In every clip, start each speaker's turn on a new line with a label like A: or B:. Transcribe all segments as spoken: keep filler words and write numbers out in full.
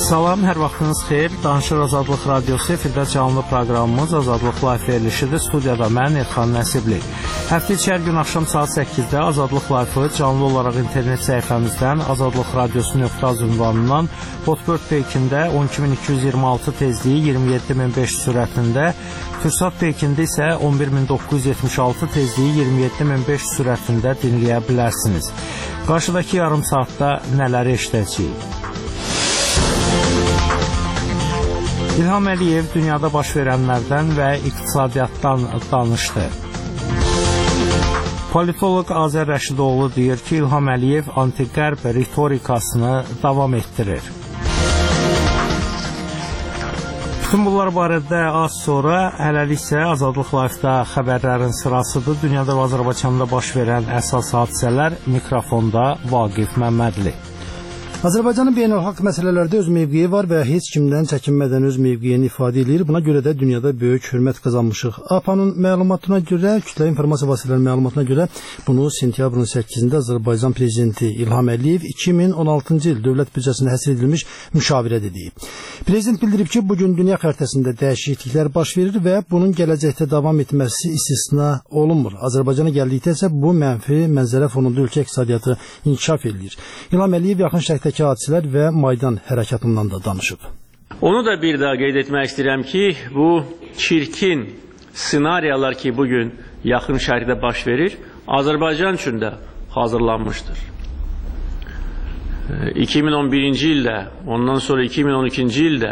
A: Salam, hər vaxtınız xeyir. Danışır Azadlıq Radiosu, efirdə canlı proqramımız Azadlıq Life verilişidir. Studiyada mən Elxan Nəsibli. Həftə içi hər gün axşam saat səkkizdə Azadlıq Life-ı canlı olaraq internet səhifəmizdən azadlıq radiosu nöqtə az ünvanından Hotbird Peykində on iki min iki yüz iyirmi altı tezliyi iyirmi yeddi min beş yüz sürətində, Fürsat Peykində isə on bir min doqquz yüz yetmiş altı tezliyi iyirmi yeddi min beş yüz sürətində dinləyə bilərsiniz. Qarşıdakı yarım saatda nələri eşidəcəyik? İlham Əliyev dünyada baş verənlərdən və iqtisadiyyatdan danışdı. Politolog Azər Rəşidoğlu deyir ki, İlham Əliyev anti-qərb ritorikasını davam etdirir. Bütün bunlar barədə az sonra, hələlik isə Azadlıq Life-da xəbərlərin sırasıdır. Dünyada və Azərbaycanda baş verən əsas hadisələr, mikrofonda Vaqif Məmmədli.
B: Azərbaycanın beynəlxalq məsələlərdə öz mövqeyi var və heç kimdən çəkinmədən öz mövqeyini ifadə edir. Buna görə də dünyada böyük hörmət qazanmışıq. A P A-nın məlumatına görə, kütləvi informasiya vasitələrinin məlumatına görə bunu sentyabrın səkkizində Azərbaycan prezidenti İlham Əliyev iki min on altıncı il dövlət büdcəsində həsr edilmiş müşavirədə deyib. Prezident bildirib ki, bugün dünya xəritəsində dəyişikliklər baş verir və bunun gələcəkdə davam etməsi istisna olunmur. Azərbaycana gəldikdə isə bu mənfi mənzərə fonunda ölkə iqtisadiyyatı inkişaf edir. İlham Əliyev yaxın şərqdəki hadisələr və Maydan hərəkatından da danışıb.
C: Onu da bir daha qeyd etmək istəyirəm ki, bu çirkin senariyalar ki, bugün yaxın şərqdə baş verir, Azərbaycan üçün də hazırlanmışdır. iki min on birinci ildə, ondan sonra iki min on ikinci ildə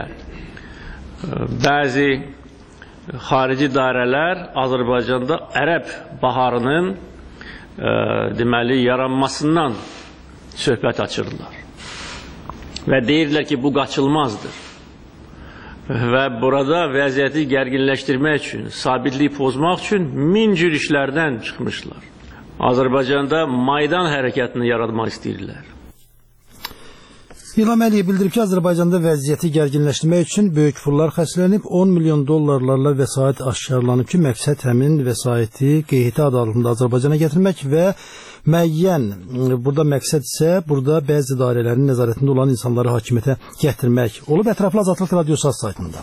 C: bəzi xarici dairələr Azərbaycanda Ərəb baharının e, deməli yaranmasından söhbət açırlar. Və deyirlər ki, bu qaçılmazdır. Və burada vəziyyəti gərginləşdirmək üçün, sabitliyi pozmaq üçün min cür işlərdən çıxmışlar. Azərbaycanda Maydan hərəkatını yaratmaq istəyirlər.
B: İlham Əliyev bildirib ki, Azərbaycanda vəziyyəti gərginləşdirmək üçün böyük pullar xərclənib, on milyon dollarlarla vəsait aşkarlanıb ki, məqsəd həmin vəsaiti qeyti adı altında Azərbaycana gətirmək və müəyyən, burada məqsəd isə burada bəzi dairələrin nəzarətində olan insanları hakimiyyətə gətirmək olub. Ətraflı Azadlıq Radiosu saytında.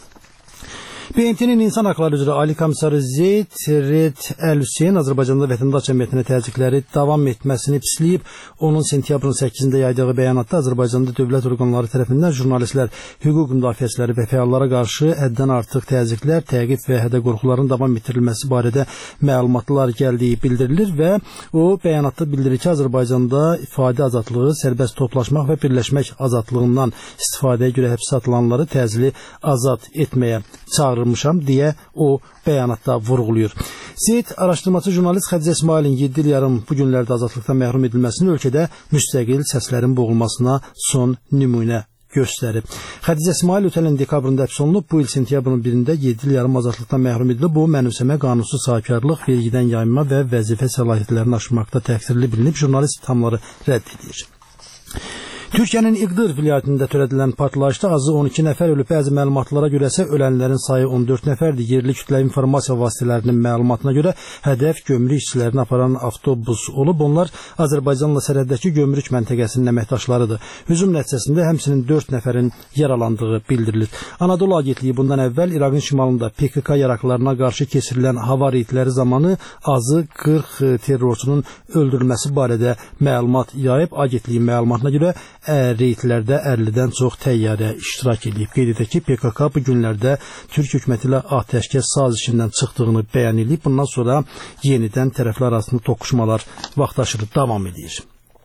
B: B M T-nin İnsan Haqları üzrə Ali Komissarı Zeyd Red Əl-Hüseyn Azərbaycanda vətəndaş cəmiyyətinə təzyiqləri davam etməsini pisləyib. Onun sentyabrın səkkizində yaydığı bəyanatda Azərbaycanda dövlət orqanları tərəfindən jurnalistlər, hüquq müdafiəçiləri və fəallara qarşı həddən artıq təzyiqlər, təqib və hədə qorxuların davam etdirilməsi barədə məlumatlar gəldiyi bildirilir və o bəyanatda bildirir ki, Azərbaycanda ifadə azadlığı, sərbəst toplaşmaq və birləşmək azadlığından istifadəyə görə həbsə atılanları təcili azad etməyə çağırılmışam deyə o bəyanatda vurğuluyur. Zeyd araşdırmacı jurnalist Xədicə İsmailin yeddi il yarım bu günlərdə azadlıqdan məhrum edilməsini ölkədə müstəqil səslərin boğulmasına son nümunə göstərib. Xədicə İsmail ötən ilin dekabrında həbs olunub, bu il sentyabrın birində yeddi il yarım azadlıqdan məhrum edilib. Bu mənimsəmə, qanunsuz sahibkarlıq, vergidən yayınma və vəzifə səlahiyyətlərini aşmaqda təqsirli bilinib, jurnalist ithamları rədd edir. Türkiyənin İqdır vilayətində törədilən partlayışda azı on iki nəfər ölüb, bəzi məlumatlara görə isə ölənlərin sayı on dörd nəfərdir. Yerli kütləvi informasiya vasitələrinin məlumatına görə hədəf gömrük işçilərini aparan avtobus olub. Onlar Azərbaycanla sərhəddəki gömrük məntəqəsinin əməkdaşlarıdır. Hücum nəticəsində həmçinin dörd nəfərin yaralandığı bildirilir. Anadolu Agentliyi bundan əvvəl İraqın şimalında P K K yaraqlarına qarşı keçirilən hava reydləri zamanı azı qırx terrorçunun öldürülməsi barədə məlumat yayıb. Agentliyin məlumatına görə reydlərdə əllidən çox təyyarə iştirak edib. Qeyd edək ki, P K K bu günlərdə Türk hökuməti ilə atəşkəs sazişindən çıxdığını bəyan edib. Bundan sonra yenidən tərəflər arasında toqquşmalar vaxtaşırı davam edir.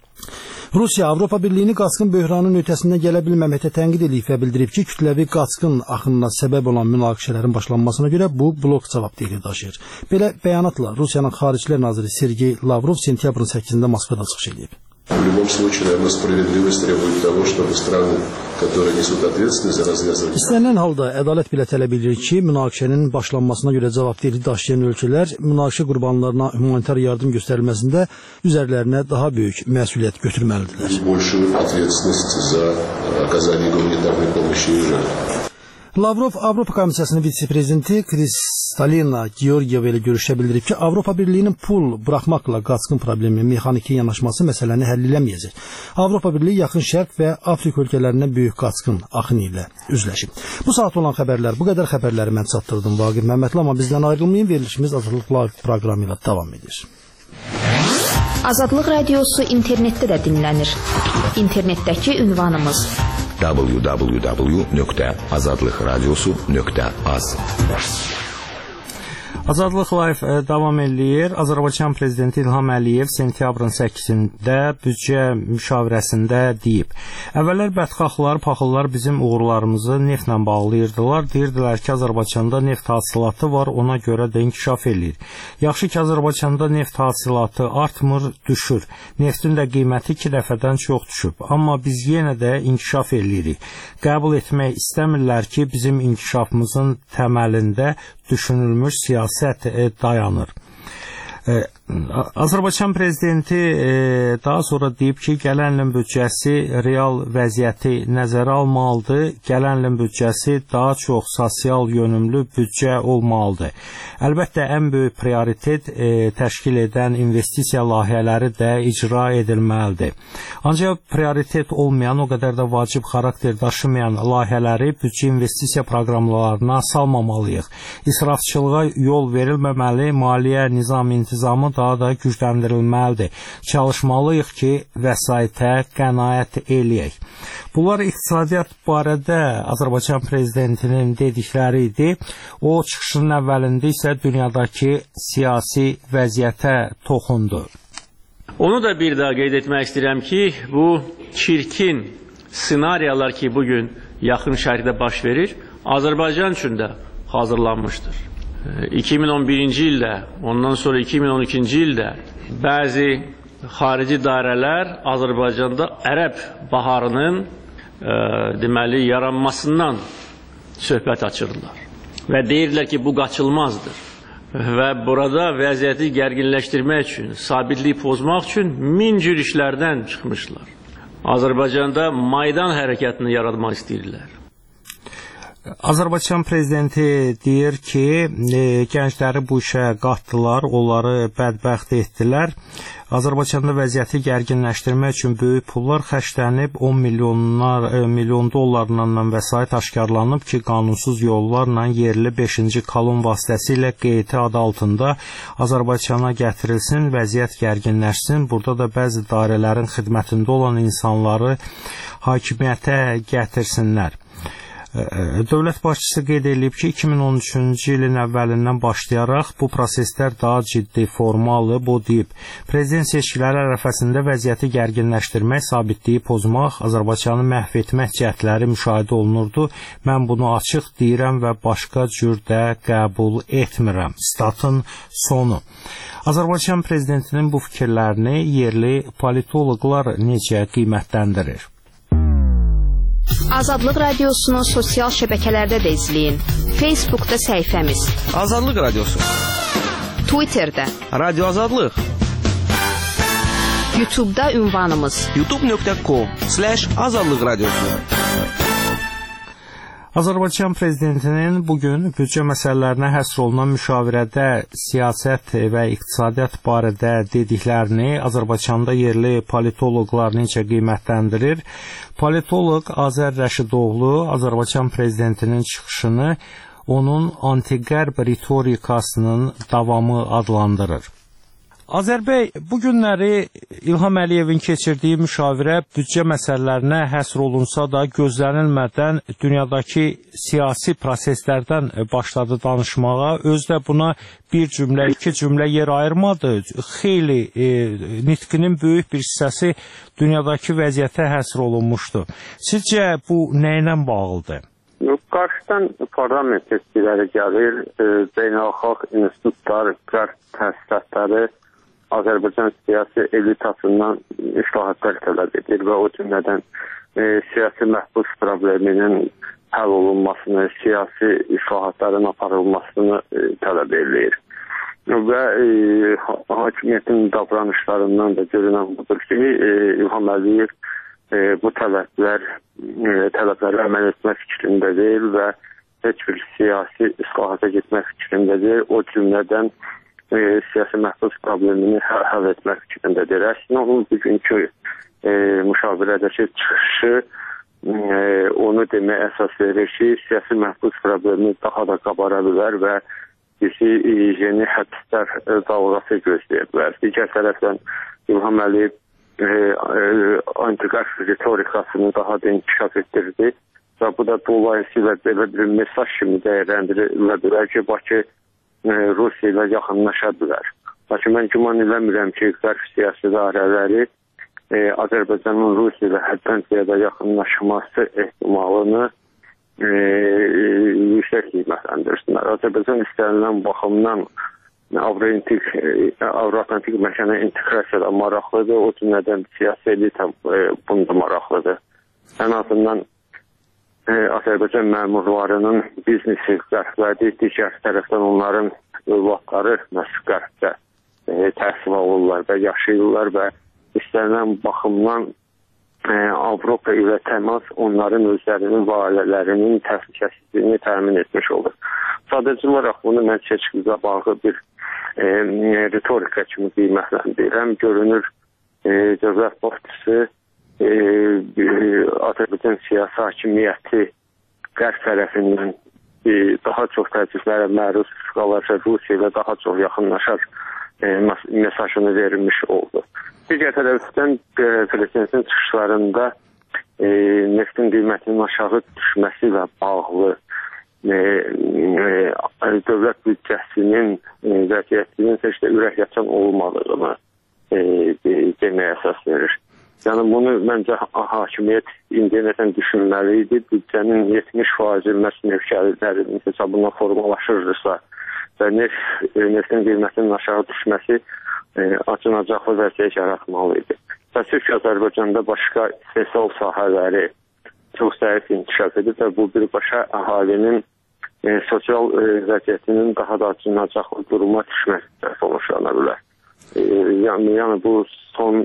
B: Rusiya Avropa Birliyini qaçqın böhranın ötəsindən gələ bilməməkdə tənqid edib və bildirib ki, kütləvi qaçqın axınına səbəb olan münaqişələrin başlanmasına görə bu blok cavabdehliyi daşıyır. Belə bəyanatla Rusiyanın Xaricilər naziri Sergey Lavrov sentyabrın səkkizində Moskvada çıxış edib.
D: В любом случае, наверное, справедливость требует того, чтобы страны, которые несут ответственность за развязывание...
B: İstənilən halda ədalət belə tələb edir ki, münaqişənin başlanmasına görə cavabdehlik daşıyan ölkələr münaqişə qurbanlarına humanitar yardım göstərilməsində üzərlərinə daha böyük məsuliyyət götürməlidirlər.
D: Большую ответственность за оказание гуманитарной помощи Израилю.
B: Lavrov Avropa Komissiyasının vitse-prezidenti Kristalina Georgieva ilə görüşə bildirib ki, Avropa Birliyinin pul buraxmaqla qaçqın problemi, mexaniki yanaşması məsələni həll eləməyəcək. Avropa Birliyi Yaxın Şərq və Afrika ölkələrindən böyük qaçqın axını ilə üzləşib. Bu saat olan xəbərlər, bu qədər xəbərləri mən çatdırdım Vaqif Məmmədli, amma bizdən ayrılmayın, verilişimiz Azadlıq Live proqramı ilə davam edir.
E: Azadlıq Radiosu internetdə də dinlənir. İnternetdəki ünvanımız
F: w w w nöqtə azadlıq radiosu nöqtə az.
A: Azadlıq Live davam eləyir. Azərbaycan Prezidenti İlham Əliyev sentyabrın səkkizində büdcə müşavirəsində deyib. Əvvəllər bədxahlar, paxıllar bizim uğurlarımızı neftlə bağlayırdılar. Deyirdilər ki, Azərbaycanda neft hasilatı var, ona görə də inkişaf eləyir. Yaxşı ki, Azərbaycanda neft hasilatı artmır, düşür. Neftin də qiyməti iki dəfədən çox düşüb. Amma biz yenə də inkişaf eləyirik. Qəbul etmək istəmirlər ki, bizim inkişafımızın təməlində düşünülmüş siyasət dayanır. Azərbaycan Prezidenti daha sonra deyib ki, gələn ilin büdcəsi real vəziyyəti nəzərə almalıdır. Gələn ilin büdcəsi daha çox sosial yönümlü büdcə olmalıdır. Əlbəttə, ən böyük prioritet təşkil edən investisiya layihələri də icra edilməlidir. Ancaq prioritet olmayan, o qədər də vacib xarakter daşımayan layihələri büdcə investisiya proqramlarına salmamalıyıq. İsrafçılığa yol verilməməli, maliyyə nizam intizamı daha da gücləndirilməlidir. Çalışmalıyıq ki, vəsaitə qənaət eləyək. Bunlar iqtisadiyyat barədə Azərbaycan Prezidentinin dedikləri idi. O, çıxışının əvvəlində isə dünyadakı siyasi vəziyyətə toxundu.
C: Onu da bir daha qeyd etmək istəyirəm ki, bu çirkin senariyalar ki, bugün Yaxın Şərqdə baş verir, Azərbaycan üçün də hazırlanmışdır. iki min on birinci ildə, ondan sonra iki min on ikinci ildə bəzi xarici dairələr Azərbaycanda Ərəb baharının e, deməli yaranmasından söhbət açırlar və deyirlər ki, bu qaçılmazdır və burada vəziyyəti gərginləşdirmək üçün, sabitliyi pozmaq üçün min cür işlərdən çıxmışlar. Azərbaycanda Maydan hərəkatını yaratmaq istəyirlər.
A: Azərbaycan Prezidenti deyir ki, e, gəncləri bu işə qatdılar, onları bədbəxt etdilər. Azərbaycanda vəziyyəti gərginləşdirmək üçün böyük pullar xərclənib, on milyonlar, e, milyon dollarla vəsait aşkarlanıb ki, qanunsuz yollarla yerli beşinci kolon vasitəsilə Q T adı altında Azərbaycana gətirilsin, vəziyyət gərginləşsin. Burada da bəzi dairələrin xidmətində olan insanları hakimiyyətə gətirsinlər. Dövlət başçısı qeyd edib ki, iki min on üçüncü ilin əvvəlindən başlayaraq bu proseslər daha ciddi, formalı, bu deyib. Prezident seçkiləri ərəfəsində vəziyyəti gərginləşdirmək, sabitliyi pozmaq, Azərbaycanı məhv etmək cəhdləri müşahidə olunurdu. Mən bunu açıq deyirəm və başqa cür də qəbul etmirəm. Statın sonu. Azərbaycan Prezidentinin bu fikirlərini yerli politoloqlar necə qiymətləndirir?
E: Azadlıq Radiosunu sosial şəbəkələrdə də izləyin. Facebookda səhifəmiz
G: Azadlıq Radiosu,
E: Twitterdə
G: Radio Azadlıq,
E: YouTube'da ünvanımız
G: youtube nöqtə com slash azadlıq radiosu.
A: Azərbaycan Prezidentinin bugün büdcə məsələlərinə həsr olunan müşavirədə siyasət və iqtisadiyyat barədə dediklərini Azərbaycanda yerli politoloqlar necə qiymətləndirir? Politoloq Azər Rəşidoğlu Azərbaycan Prezidentinin çıxışını onun anti-qərb ritorikasının davamı adlandırır. Azər bəy, bu günləri İlham Əliyevin keçirdiyi müşavirə büdcə məsələlərinə həsr olunsa da gözlənilmədən dünyadakı siyasi proseslərdən başladı danışmağa. Özü də buna bir cümlə, iki cümlə yer ayırmadı. Xeyli e, nitqinin böyük bir hissəsi dünyadakı vəziyyətə həsr olunmuşdu. Sizcə bu nə ilə bağlıdır?
H: Qarşıdan parlament seçkiləri gəlir, e, beynəlxalq institutlar, qərb təsisatları Azərbaycan siyasi elitasından islahatlar tələb edir və o cümlədən e, siyasi məhbus probleminin həll olunmasını, siyasi islahatların aparılmasını e, tələb edir. Və e, hakimiyyətin davranışlarından da görünən budur ki, e, İlham Əliyev e, bu tələblər, e, tələbləri əməl etmək fikrində deyil və heç bir siyasi islahata getmək fikrindədir. O cümlədən e, siyasi məhbus problemini həll etmək fikrindədir. Əslində onun bugünkü e, müşavirədəki çıxışı e, onu deməyə əsas verir ki, siyasi məhbus problemi daha da qabara bilər və bizi yeni həbslər dalğası gözləyə bilər. Digər tərəfdən İlham Əliyev e, e, antiqarş ritorikasını daha da inkişaf etdirdi və bu da dolayısıyla belə bir mesaj kimi dəyərləndirilə bilər ki, Bakı e, Rusiya ilə yaxınlaşa bilər. Lakin mən güman eləmirəm ki, qərb siyasi idarələri e, Azərbaycanın Rusiya ilə həddən ziyada yaxınlaşması ehtimalını e, yüksək qiymətləndirsinlər. Azərbaycan istənilən baxımdan Avro-Atlantik məkana inteqrasiyada maraqlıdır, o cümlədən siyasi elita e, bunda maraqlıdır. Ən azından e, Azərbaycan məmurlarının biznesi qərblədir, digər tərəfdən onların övladları məhz qərbdə e, təhsil alırlar və yaşayırlar və istənilən baxımdan e, Avropa ilə təmas onların özlərinin və ailələrinin təhlükəsizliyini təmin etmiş olur. Sadəcə olaraq bunu mən seçkilə bağlı bir e, ritorika kimi qiymətləndirirəm. Görünür e, dövlət başçısı e, e, Azərbaycan siyasi hakimiyyəti qərb tərəfindən e, daha çox təzyiqlərə məruz qalacaq, Rusiya ilə daha çox yaxınlaşar e, mesajını verilmiş oldu. Digər tərəfdən e, prezidentin çıxışlarında e, neftin qiymətinin aşağı düşməsi ilə bağlı E, e, dövlət büdcəsinin e, vəziyyətinin heç də ürək açan olmadığını e, e, deməyə əsas verir. Yəni bunu məncə hakimiyyət indiyənəcən düşünməli idi. Büdcənin yetmiş faizi məhz neft gəlirlərinin hesabına formalaşırsa və neft, e, neftin qiymətinin aşağı düşməsi e, acınacaqlı vəziyyət yaratmalı idi. Təəssüf ki, Azərbaycanda başqa istehsal sahələri çox zəif inkişaf edir və bu birbaşa əhalinin e, sosial e, vəziyyətinin daha da acınacaqlı duruma düşməsi sonuçlana bilər. E, yəni, yəni bu son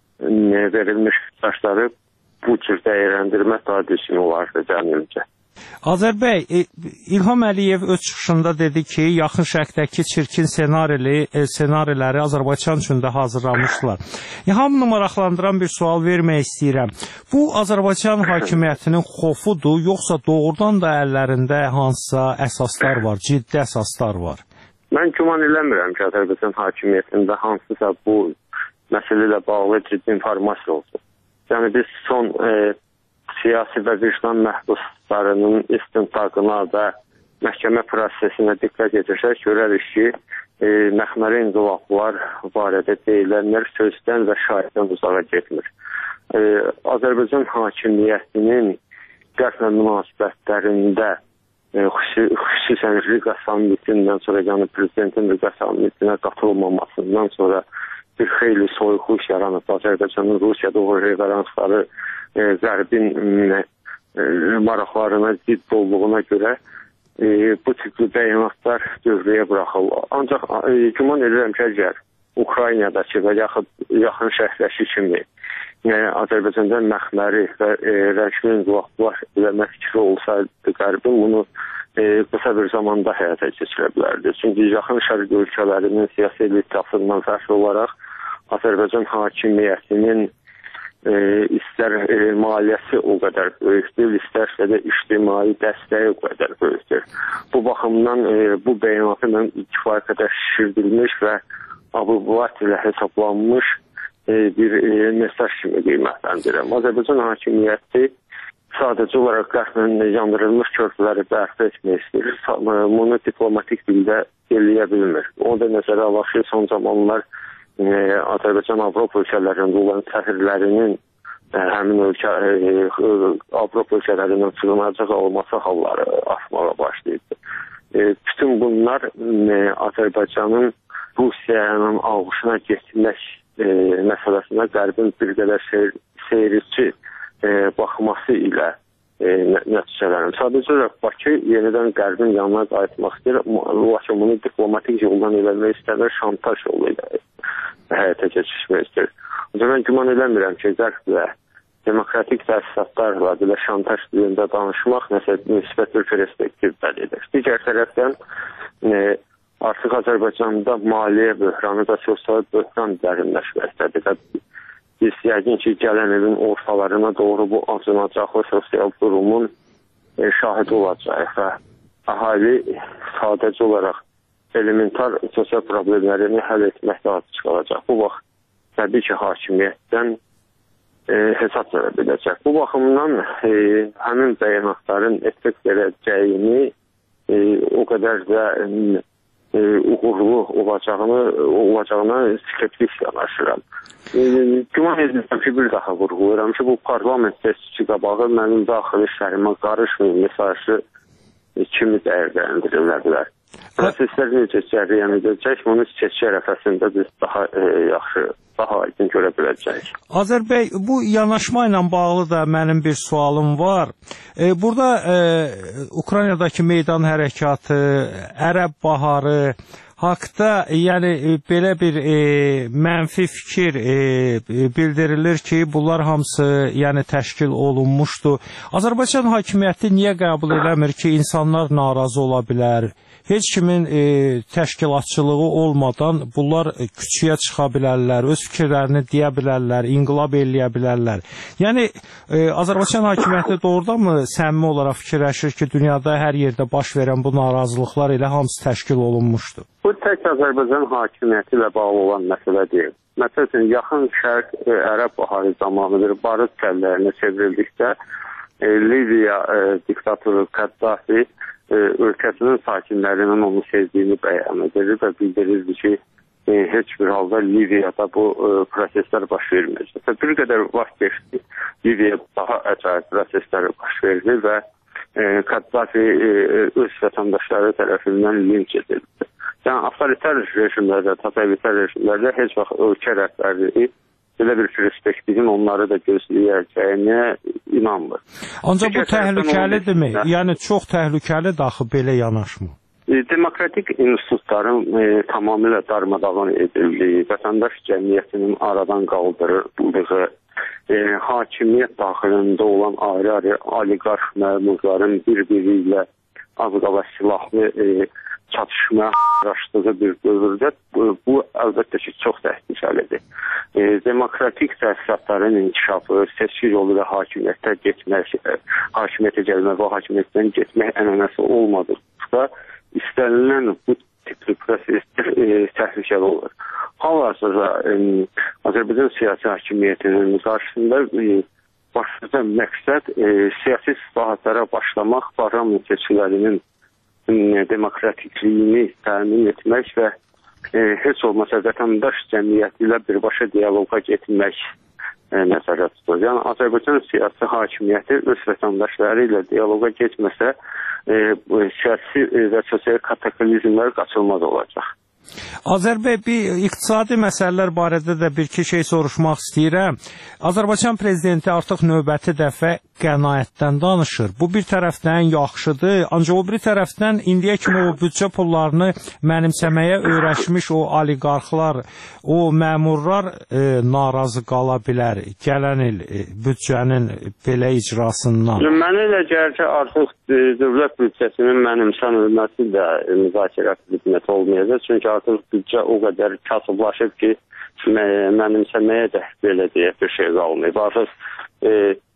H: e, verilmiş mesajları bu cür dəyərləndirmə daha düzgün olardı cəmimcə.
A: Azər bəy, İlham Əliyev öz çıxışında dedi ki, yaxın şərqdəki çirkin senarili, e, senariləri Azərbaycan üçün də hazırlanmışdılar. E, hamını maraqlandıran bir sual vermək istəyirəm. Bu, Azərbaycan hakimiyyətinin xofudur, yoxsa doğrudan da əllərində hansısa əsaslar var, ciddi əsaslar var?
H: Mən güman eləmirəm ki, Azərbaycan hakimiyyətində hansısa bu məsələ ilə bağlı ciddi informasiya olsun. Yəni, biz son e, siyasi və vicdan məhbuslarının istintaqına və məhkəmə prosesinə diqqət edirsək, görərik ki, e, məxməri inqilablar barədə deyilənlər sözdən və şahiddən uzağa getmir. E, Azərbaycan hakimiyyətinin qərblə münasibətlərində e, xüsusi, xüsusən Riqa sammitindən sonra, yəni prezidentin Riqa sammitinə qatılmamasından sonra bir xeyli soyuqluq yaranıb. Azərbaycanın Rusiyada o referansları e, Qərbin e, maraqlarına zidd olduğuna görə e, bu tipli bəyanatlar dövrəyə buraxılır. Ancaq e, güman edirəm ki, əgər Ukraynadakı və yaxud yaxın şərqdəki kimi e, Azərbaycanda məxməri və e, rəsmi inqilablar eləmək fikri olsaydı Qərbin bunu e, qısa bir zamanda həyata keçirə bilərdi. Çünki yaxın şərq ölkələrinin siyasi elitasından fərqli olaraq Azərbaycan hakimiyyətinin e, istər e, maliyyəsi o qədər böyükdür, istərsə də ictimai dəstəyi o qədər böyükdür. Bu baxımdan e, bu bəyanatı mən kifayət qədər şişirdilmiş və abubulat ilə hesablanmış e, bir e, mesaj kimi qiymətləndirirəm. Azərbaycan hakimiyyəti sadəcə olaraq qərblə yandırılmış körpüləri bərpa etmək istəyir. Bunu diplomatik dildə eləyə bilmir. O da nəzərə alaq ki, son zamanlar e, Azərbaycan Avropa ölkələrində olan təxirlərinin e, həmin ölkə e, Avropa ölkələrindən sığınacaq olması halları artmağa başlayıb. E, bütün bunlar e, Azərbaycanın Rusiyanın ağuşuna getmək e, məsələsində qərbin bir qədər seyr, seyirci e, baxması ilə e, nəticələnir. Sadəcə olaraq Bakı yenidən qərbin yanına qayıtmaq istəyir, lakin bunu diplomatik yoldan eləmək istəyir, şantaj yolu ilə həyata keçirmək istəyir. Mən güman eləmirəm ki, qərblə demokratik təsisatlarla belə şantaj dilində danışmaq nəsə müsbət bir perspektiv bəlli edir. Digər tərəfdən e, artıq Azərbaycanda maliyyə böhranı da sosial böhran dərinləşməkdədir. Biz yəqin ki, gələn ilin ortalarına doğru bu acınacaqlı sosial durumun e, şahidi olacaq və əhali sadəcə olaraq elementar sosial problemlərini həll etməkdə aciz qalacaq. Bu vaxt təbii ki, hakimiyyətdən e, hesab verə biləcək. Bu baxımdan e, həmin bəyanatların effekt verəcəyini e, o qədər də e, uğurlu olacağını, olacağına skeptik yanaşıram. E, güman edirəm ki, bir daha vurğulayıram ki, bu parlament sessizliyi qabağı mənim daxili işlərimə qarışmayın mesajı e, kimi dəyərləndirirlər bilər. Proseslər necə cərəyan edəcək, bunu seçki ərəfəsində biz daha e, yaxşı, daha aydın görə biləcəyik.
A: Azər bəy, bu yanaşma ilə bağlı da mənim bir sualım var. E, burada e, Ukraynadakı meydan hərəkatı, Ərəb baharı haqda, yəni e, belə bir e, mənfi fikir e, bildirilir ki, bunlar hamısı yəni təşkil olunmuşdu. Azərbaycan hakimiyyəti niyə qəbul eləmir ki, insanlar narazı ola bilər? Heç kimin e, təşkilatçılığı olmadan bunlar küçüyə çıxa bilərlər, öz fikirlərini deyə bilərlər, inqilab eləyə bilərlər. Yəni, e, Azərbaycan hakimiyyəti doğrudan mı səmimi olaraq fikirləşir ki, dünyada hər yerdə baş verən bu narazılıqlar ilə hamısı təşkil olunmuşdur?
H: Bu tək Azərbaycan hakimiyyəti ilə bağlı olan məsələ deyil. Məsələn, yaxın şərq e, Ərəb baharı zamanı bir barıt kəllərinə çevrildikdə e, Liviya e, diktatoru Kaddafi e, ölkəsinin sakinlərinin onu sevdiyini bəyan edir və bildirirdi ki, e, heç bir halda Liviyada bu e, proseslər baş verməyəcək. Bir qədər vaxt geçdi, Liviya daha əcaib proseslər baş verdi və e, Kaddafi e, öz vətəndaşları tərəfindən linç edildi. Yəni, avtoritar rejimlərdə, totalitar rejimlərdə heç vaxt ölkə rəhbərliyi belə bir perspektivin onları da gözləyəcəyinə inanmır.
A: Ancaq bu təhlükəlidirmi? Yəni, çox təhlükəlidir axı belə yanaşma.
H: Demokratik institutların e, tamamilə darmadağın edildiyi, vətəndaş cəmiyyətinin aradan qaldırıldığı, e, hakimiyyət daxilində olan ayrı-ayrı oliqarx məmurların bir-biri ilə az qala silahlı e, çatışmaya araşdığı bir dövrdə bu, bu əlbəttə ki, çox təhlükəlidir. E, demokratik təsisatların inkişafı, seçki yolu ilə hakimiyyətə getmək, e, hakimiyyətə gəlmək və hakimiyyətdən getmək ənənəsi olmadıqda istənilən bu tipli prosesdir e, təhlükəli olur. Hal-hazırda e, Azərbaycan siyasi hakimiyyətinin qarşısında e, başlıca məqsəd e, siyasi islahatlara başlamaq, parlament seçkilərinin demokratikliyini təmin etmək və e, heç olmasa vətəndaş cəmiyyəti ilə birbaşa dialoqa getmək e, nəzərdə tutulur. Yəni, Azərbaycan siyasi hakimiyyəti öz vətəndaşları ilə dialoqa getməsə, e, siyasi və sosial kataklizmlər qaçılmaz olacaq.
A: Azər bəy, bir iqtisadi məsələlər barədə də bir-iki şey soruşmaq istəyirəm. Azərbaycan prezidenti artıq növbəti dəfə qənaətdən danışır. Bu bir tərəfdən yaxşıdır, ancaq o bir tərəfdən indiyə kimi o büdcə pullarını mənimsəməyə öyrəşmiş o oliqarxlar, o məmurlar e, narazı qala bilər gələn il e, büdcənin belə icrasından.
H: Mənə elə gəlir ki, artıq e, dövlət büdcəsinin mənimsənilməsi də e, müzakirə xidmət olmayacaq. Çünki artıq büdcə o qədər kasıblaşıb ki, mənimsəməyə də belə deyək bir şey qalmayıb. Artıq e,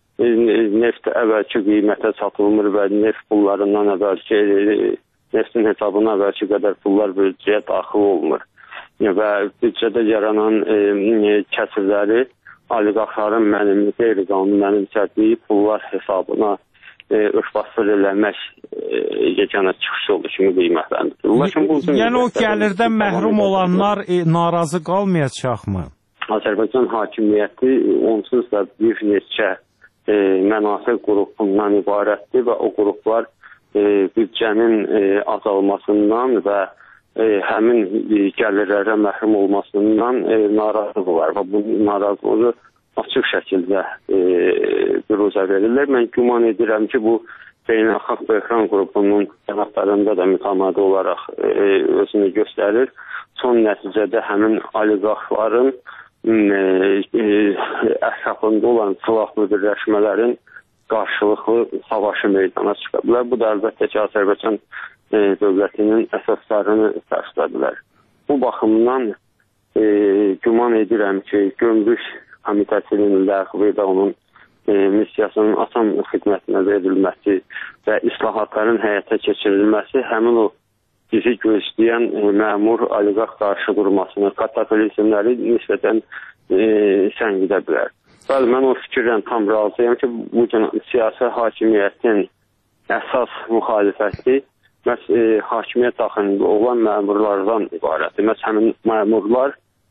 H: neft əvvəlki qiymətə satılmır və neft pullarından əvvəlki neftin hesabına əvvəlki qədər pullar büdcəyə daxil olmur. Və büdcədə yaranan e, kəsirləri oliqarxların mənim, qeyri-qanuni mənimsədiyi pullar hesabına e, örtbasır eləmək e, yeganə çıxış yolu kimi qiymətləndirilir.
A: Yəni o gəlirdən məhrum olanlar e, narazı qalmayacaqmı?
H: Azərbaycan hakimiyyəti onsuz da bir neçə e, mənasib qrupundan ibarətdir və o qruplar e, büdcənin e, azalmasından və e, həmin e, gəlirlərə məhrum olmasından e, narazıdırlar və bu narazılığı açıq şəkildə e, büruzə verirlər. Mən güman edirəm ki, bu beynəlxalq böhran qrupunun qanatlarında da mütəmadi olaraq e, özünü göstərir. Son nəticədə həmin oliqarxların ətrafında olan silahlı birləşmələrin qarşılıqlı savaşı meydana çıxardılar. Bu da əlbəttə ki, Azərbaycan e, dövlətinin əsaslarını tərsdədilər. Bu baxımdan e, güman edirəm ki, Gömrük Komitəsinin ləğvi və onun e, missiyasının asan xidmətinə verilməsi və islahatların həyata keçirilməsi həmin o bizi gözləyən e, məmur oliqarx qarşı durmasını, kataklizmləri nisbətən e, səngidə bilər. Bəli, mən o fikirlə tam razıyam ki, bu gün siyasi hakimiyyətin əsas müxalifəti məhz e, hakimiyyət daxilində olan məmurlardan ibarətdir. Məhz həmin məmurlar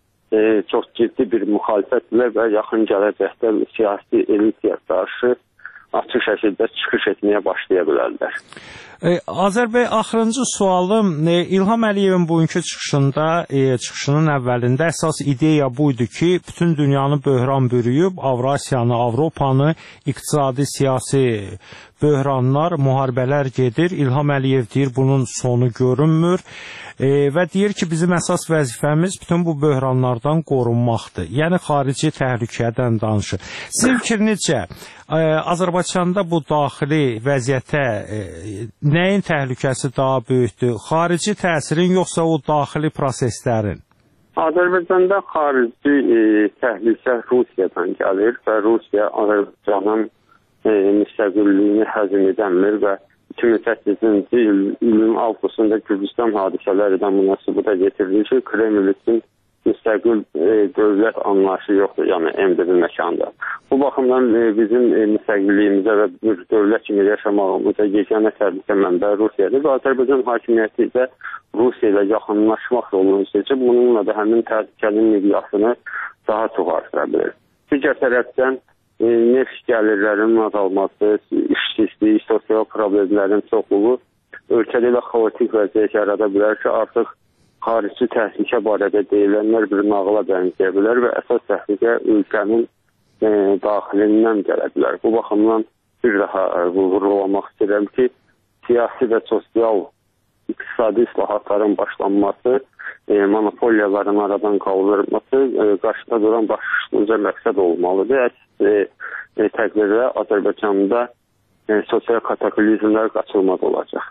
H: e, çox ciddi bir müxalifətlə və yaxın gələcəkdə siyasi elitaya qarşı açıq şəkildə çıxış etməyə başlaya bilərlər.
A: E, Azər bəy, axırıncı sualım, e, İlham Əliyevin bugünkü çıxışında, e, çıxışının əvvəlində əsas ideya buydu ki, bütün dünyanı böhran bürüyüb, Avrasiyanı, Avropanı, iqtisadi, siyasi böhranlar, müharibələr gedir. İlham Əliyev deyir, bunun sonu görünmür e, və deyir ki, bizim əsas vəzifəmiz bütün bu böhranlardan qorunmaqdır. Yəni, xarici təhlükədən danışır. Sizin fikrinizcə, e, Azərbaycanda bu daxili vəziyyətə e, nəyin təhlükəsi daha böyükdür? Xarici təsirin, yoxsa o daxili proseslərin?
H: Azərbaycanda xarici e, təhlükə Rusiyadan gəlir və Rusiya Azərbaycanın e, müstəqilliyini həzm edənmir və iki min səkkizinci ilin avqustunda Gürcüstan hadisələri də münasibədə getirilir ki, Kreml üçün müstəqil e, dövlət anlayışı yoxdur, yəni emdirin məkanda. Bu baxımdan e, bizim e, müstəqilliyimizə və bir dövlət kimi yaşamağımıza yeganə təhlükə mənbəyi Rusiyadır və Azərbaycan hakimiyyəti də Rusiya ilə yaxınlaşmaq yolunu seçib, bununla da həmin təhlükənin miqyasını daha çox artıra bilir. Digər tərəfdən e, neft gəlirlərinin azalması, işsizlik, sosial problemlərin çoxluğu ölkədə ilə xaotik vəziyyət yarada bilər ki, artıq xarici təhlükə barədə deyilənlər bir nağıla bənzəyə bilər və əsas təhlükə ölkənin e, daxilindən gələ bilər. Bu baxımdan bir daha vurğulamaq istəyirəm ki, siyasi və sosial iqtisadi islahatların başlanması, e, monopoliyaların aradan qaldırılması e, qarşıda duran başlıca məqsəd olmalıdır. Əks e, e, təqdirdə Azərbaycanda e, sosial kataklizmlər qaçılmaz olacaq.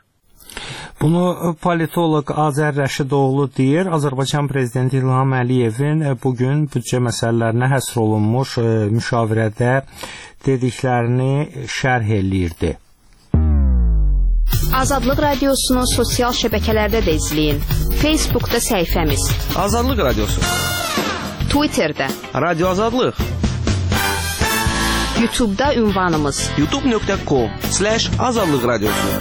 A: Bunu politoloq Azər Rəşidoğlu deyir. Azərbaycan Prezidenti İlham Əliyevin bugün büdcə məsələlərinə həsr olunmuş müşavirədə dediklərini şərh eləyirdi.
E: Azadlıq Radiosunu sosial şəbəkələrdə də izləyin. Facebookda səhifəmiz
G: Azadlıq Radiosu,
E: Twitterdə
G: Radio Azadlıq,
E: YouTube'da ünvanımız
G: youtube nöqtə com slash azadlıq radiosu.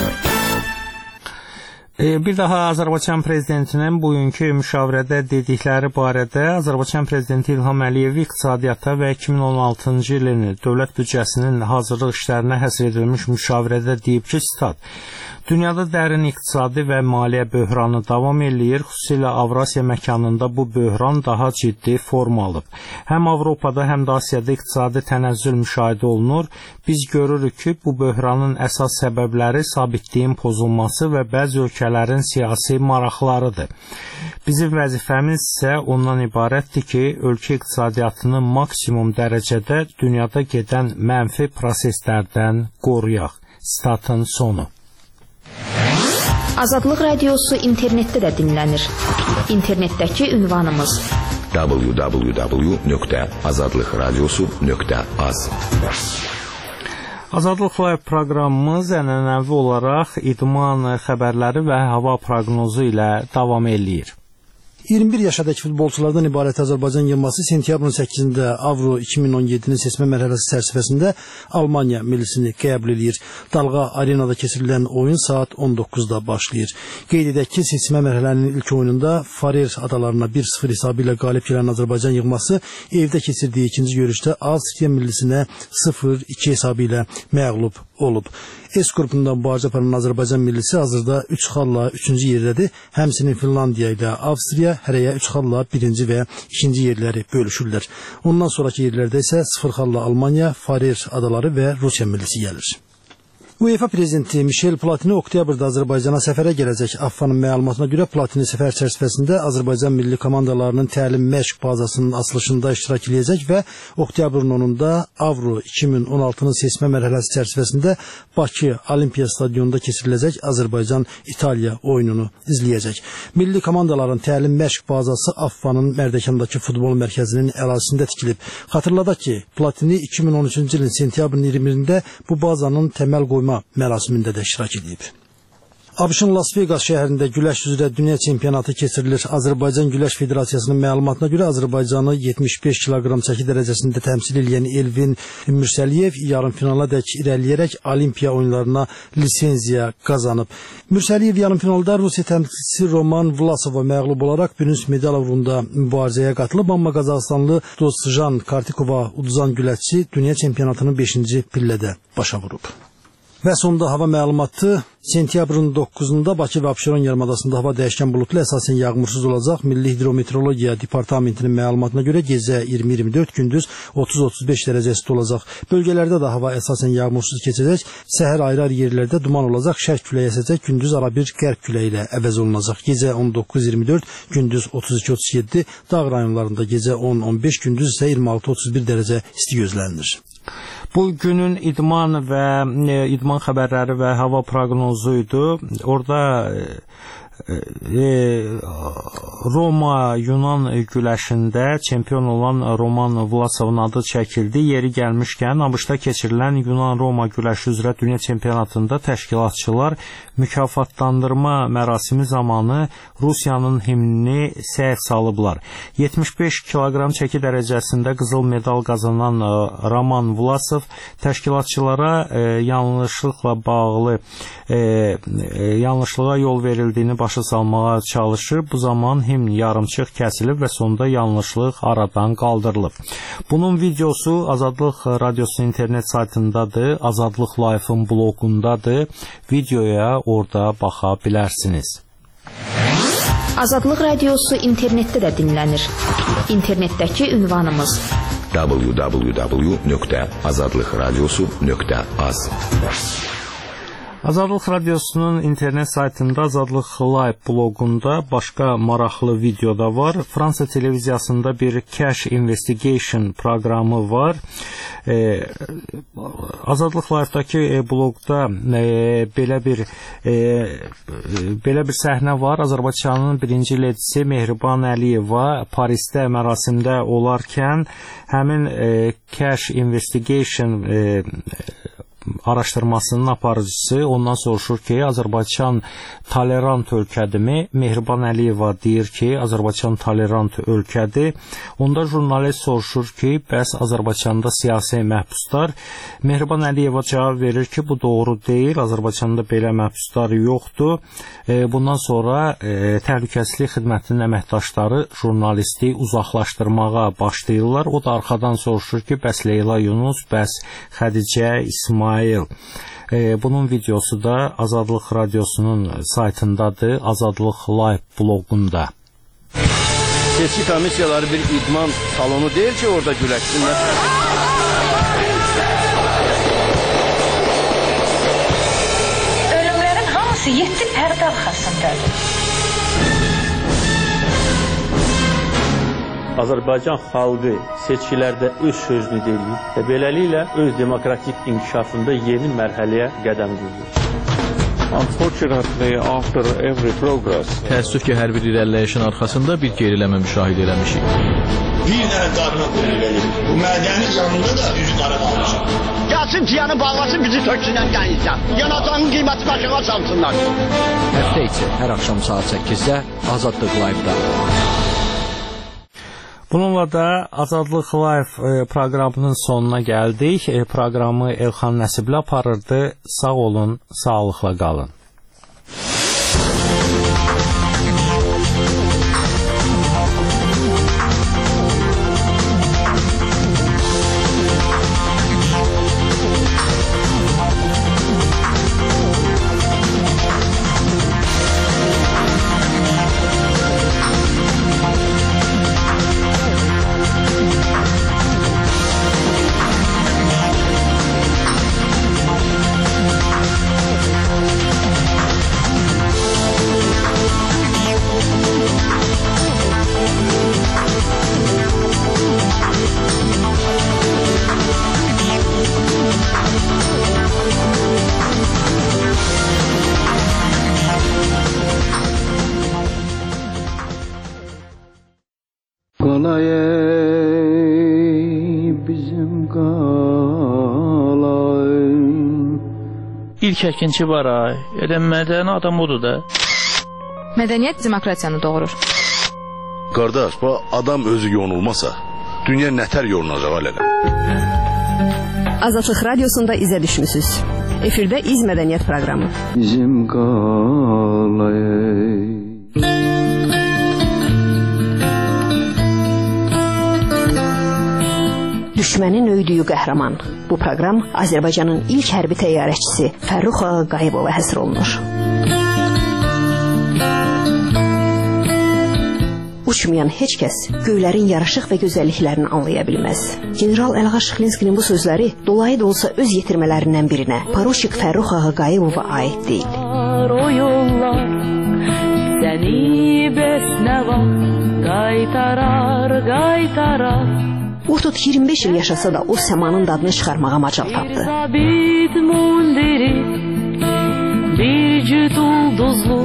A: Bir daha Azərbaycan Prezidentinin bugünkü müşavirədə dedikləri barədə Azərbaycan Prezidenti İlham Əliyev iqtisadiyyata və iki min on altıncı ilin dövlət büdcəsinin hazırlıq işlərinə həsr edilmiş müşavirədə deyib ki, sitat, dünyada dərin iqtisadi və maliyyə böhranı davam eləyir, xüsusilə Avrasiya məkanında bu böhran daha ciddi form alıb. Həm Avropada, həm də Asiyada iqtisadi tənəzzül müşahidə olunur. Biz görürük ki, bu böhranın əsas səbəbləri sabitliyin pozulması və bəzi ölkələrin siyasi maraqlarıdır. Bizim vəzifəmiz isə ondan ibarətdir ki, ölkə iqtisadiyyatını maksimum dərəcədə dünyada gedən mənfi proseslərdən qoruyaq. Statın sonu.
E: Azadlıq Radiosu internetdə də dinlənir. İnternetdəki ünvanımız
F: w w w nöqtə azadlıq radiosu nöqtə az.
A: Azadlıq Live proqramımız ənənəvi olaraq idman xəbərləri və hava proqnozu ilə davam eləyir.
B: iyirmi bir yaşadakı futbolçulardan ibarət Azərbaycan yığması sentyabrın səkkizində Avro iki min on yeddinin seçmə mərhələsi çərçivəsində Almaniya millisini qəbul edir. Dalğa arenada keçirilən oyun saat on doqquzda başlayır. Qeyd edək ki, seçmə mərhələnin ilk oyununda Farer adalarına bir sıfır hesabı ilə qalib gələn Azərbaycan yığması evdə keçirdiyi ikinci görüşdə Avstriya millisinə sıfır iki hesabı ilə məğlub olub. S qrupundan müalicə aparan Azərbaycan millisi hazırda üç xalla üçüncü yerdədir. Həmçinin Finlandiya ilə Avstriya hərəyə üç xalla birinci və ikinci yerləri bölüşürlər. Ondan sonraki yerlərdə isə sıfır xalla Almaniya, Farer adaları və Rusiya millisi gəlir. UEFA prezidenti Michel Platini oktyabrda Azərbaycana səfərə gələcək. AFFA-nın məlumatına görə Platini səfər çərçivəsində Azərbaycan milli komandalarının təlim məşq bazasının açılışında iştirak edəcək və oktyabrın onunda Avro iki min on altının seçmə mərhələsi çərçivəsində Bakı Olimpiya stadionunda keçiriləcək Azərbaycan-İtaliya oyununu izləyəcək. Milli komandaların təlim məşq bazası AFFA-nın Mərdəkandakı futbol mərkəzinin ərazisində tikilib. Xatırladaq ki, Platini iki min on üçüncü ilin sentyabrın iyirmi birində bu bazanın təməl qoyma mərasimində də iştirak edib. ABŞ-ın Las Vegas şəhərində güləş üzrə dünya çempionatı keçirilir. Azərbaycan Güləş Federasiyasının məlumatına görə Azərbaycanı yetmiş beş kiloqram çəki dərəcəsində təmsil edən Elvin Mürsəliyev yarımfinala dək irəliyərək Olimpiya oyunlarına lisenziya qazanıb. Mürsəliyev yarımfinalda Rusiya təmsilçisi Roman Vlasova məğlub olaraq bürünc medal uğrunda mübarizəyə qatılıb, amma Qazaxstanlı Dostjan Kartikova uduzan güləşçi dünya çempionatının beşinci pillədə başa vurub. Və sonda hava məlumatı. Sentyabrın doqquzunda Bakı və Abşeron yarımadasında hava dəyişkən buludlu, əsasən yağmursuz olacaq. Milli Hidrometeorologiya Departamentinin məlumatına görə gecə iyirmi iyirmi dörd, gündüz otuz otuz beş dərəcə isti olacaq. Bölgələrdə də hava əsasən yağmursuz keçəcək. Səhər ayrı-ayrı yerlərdə duman olacaq. Şərq küləyi əsəcək. Gündüz ara bir qərb küləyi ilə əvəz olunacaq. Gecə on doqquz iyirmi dörd, gündüz otuz iki otuz yeddi. Dağ rayonlarında gecə on on beş, gündüz isə iyirmi altı otuz bir dərəcə isti gözlənilir.
A: Bu günün idman və e, idman xəbərləri və hava proqnozu idi. Orada e, Roma Yunan güləşində çempion olan Roman Vlasovun adı çəkildi. Yeri gəlmişkən ABŞ-da keçirilən Yunan-Roma güləşi üzrə dünya çempionatında təşkilatçılar mükafatlandırma mərasimi zamanı Rusiyanın himnini səhv salıblar. yetmiş beş kiloqram çəki dərəcəsində qızıl medal qazanan Roman Vlasov təşkilatçılara e, yanlışlıqla bağlı e, e, yanlışlığa yol verildiyini başa salmağa çalışır. Bu zaman himn yarımçıq kəsilib və sonda yanlışlıq aradan qaldırılıb. Bunun videosu Azadlıq Radiosunun internet saytındadır, Azadlıq Live-ın bloqundadır. Videoya orada baxa bilərsiniz.
E: Azadlıq Radiosu internetdə də dinlənir. İnternetdəki ünvanımız
F: w w w nöqtə azadlıqradiosu nöqtə az.
A: Azadlıq Radiosunun internet saytında Azadlıq Live bloqunda başqa maraqlı video da var. Fransa televiziyasında bir Cash Investigation proqramı var. E, Azadlıq Live-dakı e, bloqda e, belə bir e, belə bir səhnə var. Azərbaycanın birinci ledisi Mehriban Əliyeva Parisdə mərasimdə olarkən həmin e, Cash Investigation e, araşdırmasının aparıcısı ondan soruşur ki, Azərbaycan tolerant ölkədirmi? Mehriban Əliyeva deyir ki, Azərbaycan tolerant ölkədir. Onda jurnalist soruşur ki, bəs Azərbaycanda siyasi məhbuslar? Mehriban Əliyeva cavab verir ki, bu doğru deyil, Azərbaycanda belə məhbuslar yoxdur. E, bundan sonra e, təhlükəsizlik xidmətinin əməkdaşları jurnalisti uzaqlaşdırmağa başlayırlar. O da arxadan soruşur ki, bəs Leyla Yunus, bəs Xədicə, İsmail. E, bunun videosu da Azadlıq Radiosunun saytındadır, Azadlıq Live bloqunda.
G: Seçki komissiyaları bir idman salonu deyil ki, orada güləşsinlər.
I: Ölümlərin hamısı yeddi pərdə arxasındadır.
C: Azərbaycan xalqı seçkilərdə öz sözünü deyir və beləliklə öz demokratik inkişafında yeni mərhələyə qədəm qoyur.
J: Unfortunately, after every progress, təəssüf ki, hər bir irəliləyişin arxasında bir geriləmə müşahidə eləmişik.
K: Bir dənə qadına qulluq bu mədəni canında da üzü qara qalmışıq. Gəlsin piyanı bağlasın, bizi töksünən dənizdən. Yanacağın qiyməti başına salsınlar.
L: Həftə içi hər axşam saat səkkizdə Azadlıq Live-da.
A: Bununla da Azadlıq Live proqramının sonuna gəldik. Proqramı Elxan Nəsibli aparırdı. Sağ olun, sağlıqla qalın.
M: qalay bizim qalay.
J: İlk əkinçi var ay, elə mədəni adam odur da.
N: Mədəniyyət demokratiyanı doğurur.
O: Qardaş, bu adam özü yonulmasa, dünya nətər yonulacaq hələ?
P: Azadlıq Radiosunda izə düşmüsünüz. Efirdə İz Mədəniyyət proqramı.
M: Bizim qalay.
P: Düşmənin öydüyü qəhrəman. Bu proqram Azərbaycanın ilk hərbi təyyarəçisi Fərrux Ağayevova həsr olunur. Uçmayan heç kəs göylərin yaraşıq və gözəlliklərini anlaya bilməz. General Əlğa Şıxlinskinin bu sözləri dolayı da olsa öz yetirmələrindən birinə, Paroşik Fərrux Ağayevova aid deyil.
Q: O yollar səni bəsnəva qaytarar, qaytarar.
P: O tut iyirmi beş il yaşasa da o səmanın dadını çıxarmağa macal tapdı.
Q: Sabit mundiri, bir cüt ulduzlu,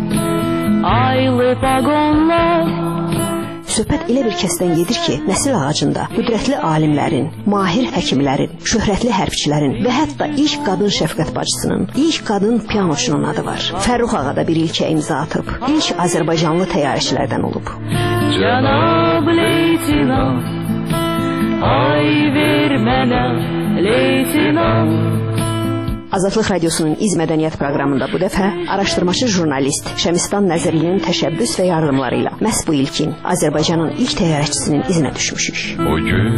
Q: aylı pagonlar.
P: Söhbət elə bir kəsdən gedir ki, nəsil ağacında qüdrətli alimlərin, mahir həkimlərin, şöhrətli hərbçilərin və hətta ilk qadın şəfqət bacısının, ilk qadın pianoçunun adı var. Fərrux ağa da bir ilkə imza atıb, ilk Azərbaycanlı təyyarəçilərdən olub.
Q: Cənab leytinant, ay ver mənə leytinant.
P: Azadlıq Radiosunun İz Mədəniyyət proqramında bu dəfə araşdırmaçı jurnalist Şəmistan Nəzərlinin təşəbbüs və yardımları ilə məhz bu ilkin Azərbaycanın ilk təyyarəçisinin izinə düşmüşük.
R: O gün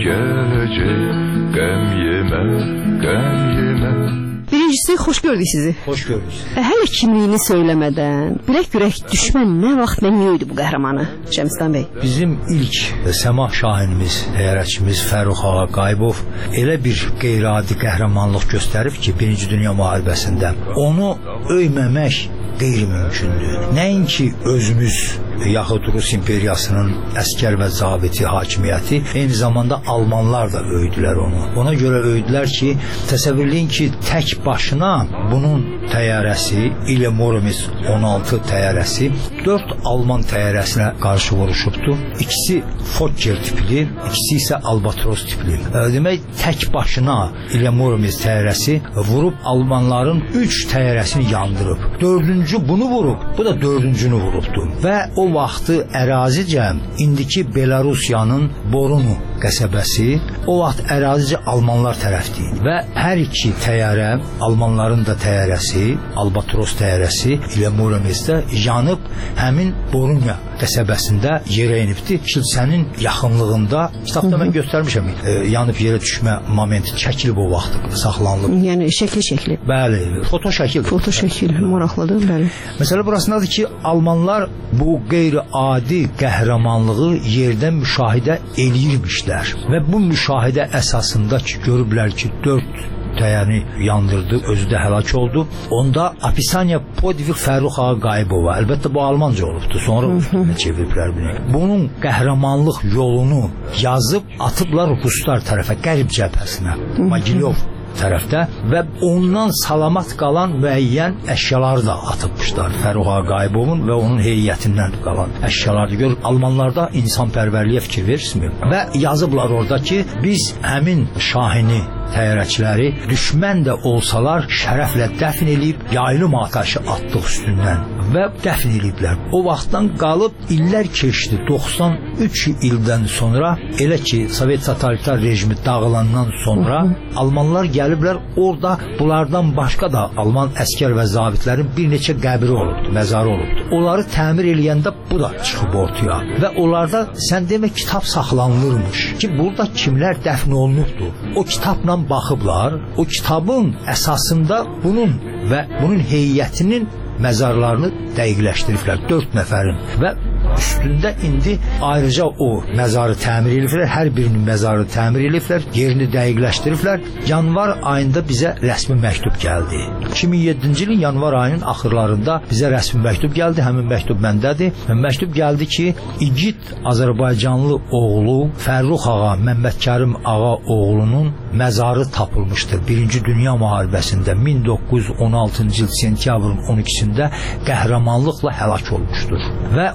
R: gələcək, qəm yemə, qəm yemə.
P: Birincisi, xoş gördük sizi.
B: Xoş gördük.
P: E, hələ kimliyini söyləmədən, bilək-görək düşmən nə vaxt və niyə idi bu qəhrəmanı? Şəmistan bəy.
S: Bizim ilk səmah şahinimiz, təyyarəçimiz Fərrux Ağayevov elə bir qeyri-adi qəhrəmanlıq göstərib ki, Birinci Dünya müharibəsində onu öyməmək qeyri-mümkündür. Nəinki özümüz yaxud Rus imperiyasının əskər və zabiti hakimiyyəti, eyni zamanda Almanlar da öydülər onu. Ona görə öydülər ki, təsəvvürləyin ki, tək başına bunun təyyarəsi, İle Moromis on altı təyyarəsi dörd Alman təyyarəsinə qarşı vuruşubdur. İkisi Fokker tipli, ikisi isə Albatros tipli. Demək, tək başına İle Moromis təyyarəsi vurub Almanların üç təyyarəsini yandırıb. Dördüncü bunu vurub, bu da dördüncünü vurubdur. Və o vaxtı ərazicə indiki Belarusiyanın Borunu qəsəbəsi o vaxt ərazicə Almanlar tərəfdir və hər iki təyyarə, Almanların da təyyarəsi, Albatros təyyarəsi ilə Muromesdə yanıb həmin Borunya qəsəbəsində yerə inibdir. Kilsənin yaxınlığında, kitabda mən göstərmişəm, e, yanıb yerə düşmə momenti çəkilib o vaxt, saxlanılıb.
P: Yəni şəkli-şəkli.
S: Bəli, foto şəkil.
P: Foto şəkil, maraqlıdır, bəli.
S: Məsələ burasındadır ki, Almanlar bu qeyri-adi qəhrəmanlığı yerdən müşahidə eləyirmişlər və bu müşahidə əsasında ki, görüblər ki, dörd təyyarəni yandırdı, özü də həlak oldu. Onda Apisaniya Podvig Fərrux Ağayevova, əlbəttə bu Almanca olubdur, sonra üstünə çeviriblər bunu. Bunun qəhrəmanlıq yolunu yazıb atıblar Ruslar tərəfə, Qərb cəbhəsinə, Mogilyov tərəfdə və ondan salamat qalan müəyyən əşyaları da atıbmışlar. Fərrux Ağayevovun və onun heyətindən qalan əşyaları gör. Almanlarda insanpərvərliyə fikir verirsinizmi? Və yazıblar orada ki, biz həmin şahini təyyarəçiləri düşmən də olsalar şərəflə dəfn eləyib, yaylım atəşi atdıq üstündən və dəfn eləyiblər. O vaxtdan qalıb illər keçdi. doxsan üç ildən sonra, elə ki Sovet totalitar rejimi dağılandan sonra Almanlar gəliblər, orada bunlardan başqa da Alman əskər və zabitlərin bir neçə qəbri olubdu, məzarı olubdu. Onları təmir eləyəndə bu da çıxıb ortaya və onlarda sən demə kitab saxlanılırmış ki, burada kimlər dəfn olunubdu. O kitabla baxıblar, o kitabın əsasında bunun və bunun heyətinin məzarlarını dəqiqləşdiriblər, dörd nəfərin və üstündə indi ayrıca o məzarı təmir ediblər, hər birinin məzarı təmir ediblər, yerini dəqiqləşdiriblər. Yanvar ayında bizə rəsmi məktub gəldi. iki min yeddinci ilin yanvar ayının axırlarında bizə rəsmi məktub gəldi, həmin məktub məndədir. Məktub gəldi ki, igid Azərbaycanlı oğlu Fərrux ağa, Məmmədkərim ağa oğlunun məzarı tapılmışdır. Birinci Dünya müharibəsində min doqquz yüz on altıncı il sentyabrın on ikisində qəhrəmanlıqla həlak olmuşdur. Və o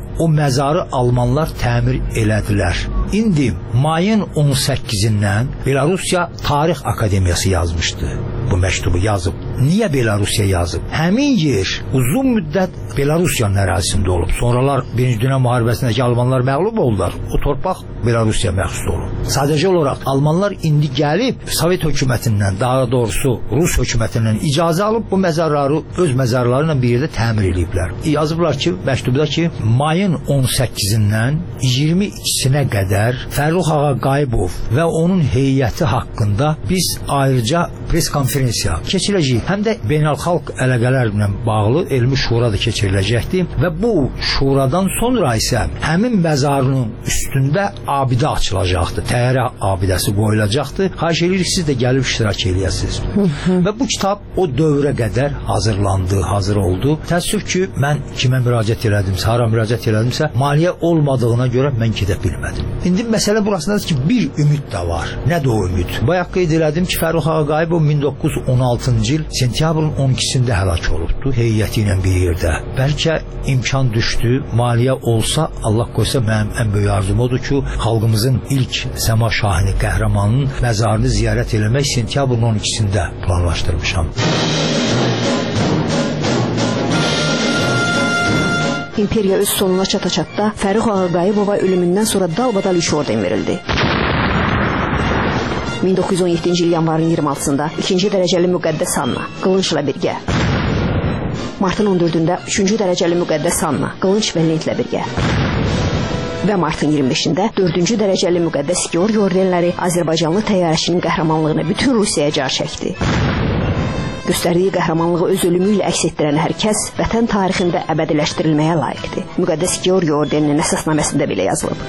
S: məzarı almanlar təmir elədilər. İndi mayın on səkkizindən Belarusiya Tarix Akademiyası yazmışdı. Bu məktubu yazıb. Niyə Belarusiya yazıb? Həmin yer uzun müddət Belarusiyanın ərazisində olub. Sonralar Birinci Dünya müharibəsindəki Almanlar məğlub oldular. O torpaq Belarusiya məxsus olub. Sadəcə olaraq Almanlar indi gəlib Sovet hökumətindən, daha doğrusu Rus hökumətindən icazə alıb bu məzarları öz məzarları ilə bir yerdə təmir ediblər. Yazıblar ki, məktubda ki, mayın on səkkizindən iyirmi ikisinə qədər Fərrux Ağa Qayıbov və onun heyəti haqqında biz ayrıca pres konferensiya keçirəcəyik. Həm də beynəlxalq əlaqələrlə bağlı elmi şura da keçiriləcəkdir və bu şuradan sonra isə həmin məzarının üstündə abidə açılacaqdır. Təyyarə abidəsi qoyulacaqdır. Xahiş edirik siz də gəlib iştirak eləyəsiniz. Və bu kitab o dövrə qədər hazırlandı, hazır oldu. Təəssüf ki, mən kimə müraciət elədimsə, hara müraciət elədimsə, maliyyə olmadığına görə mən gedə bilmədim. İndi məsələ burasındadır ki, bir ümid də var. Nədir o ümid? Bayaq qeyd elədim ki, Fərrux Ağa Qayıbov min doqquz yüz on altıncı il sentyabrın on ikisində həlak olubdu heyəti ilə bir yerdə. Bəlkə imkan düşdü, maliyyə olsa, Allah qoysa mənim ən böyük arzum odur ki, xalqımızın ilk Səma Şahini qəhrəmanının məzarını ziyarət eləmək sentyabrın on ikisində planlaşdırmışam.
P: İmperiya öz sonuna çata-çatda Fərrux Ağa Qayıbova ölümündən sonra dalbadal üç orden verildi. min doqquz yüz on yeddinci il yanvarın iyirmi altısında ikinci dərəcəli müqəddəs Anna qılınçla birgə. Martın on dördündə üçüncü dərəcəli müqəddəs Anna qılınç və lentlə birgə. Və martın iyirmi beşində dördüncü dərəcəli müqəddəs Georgi ordenləri Azərbaycanlı təyyarəçinin qəhrəmanlığını bütün Rusiyaya car çəkdi. Göstərdiyi qəhrəmanlığı öz ölümü ilə əks etdirən hər kəs vətən tarixində əbədiləşdirilməyə layiqdir. Müqəddəs Georgi ordeninin əsasnaməsində belə yazılıb.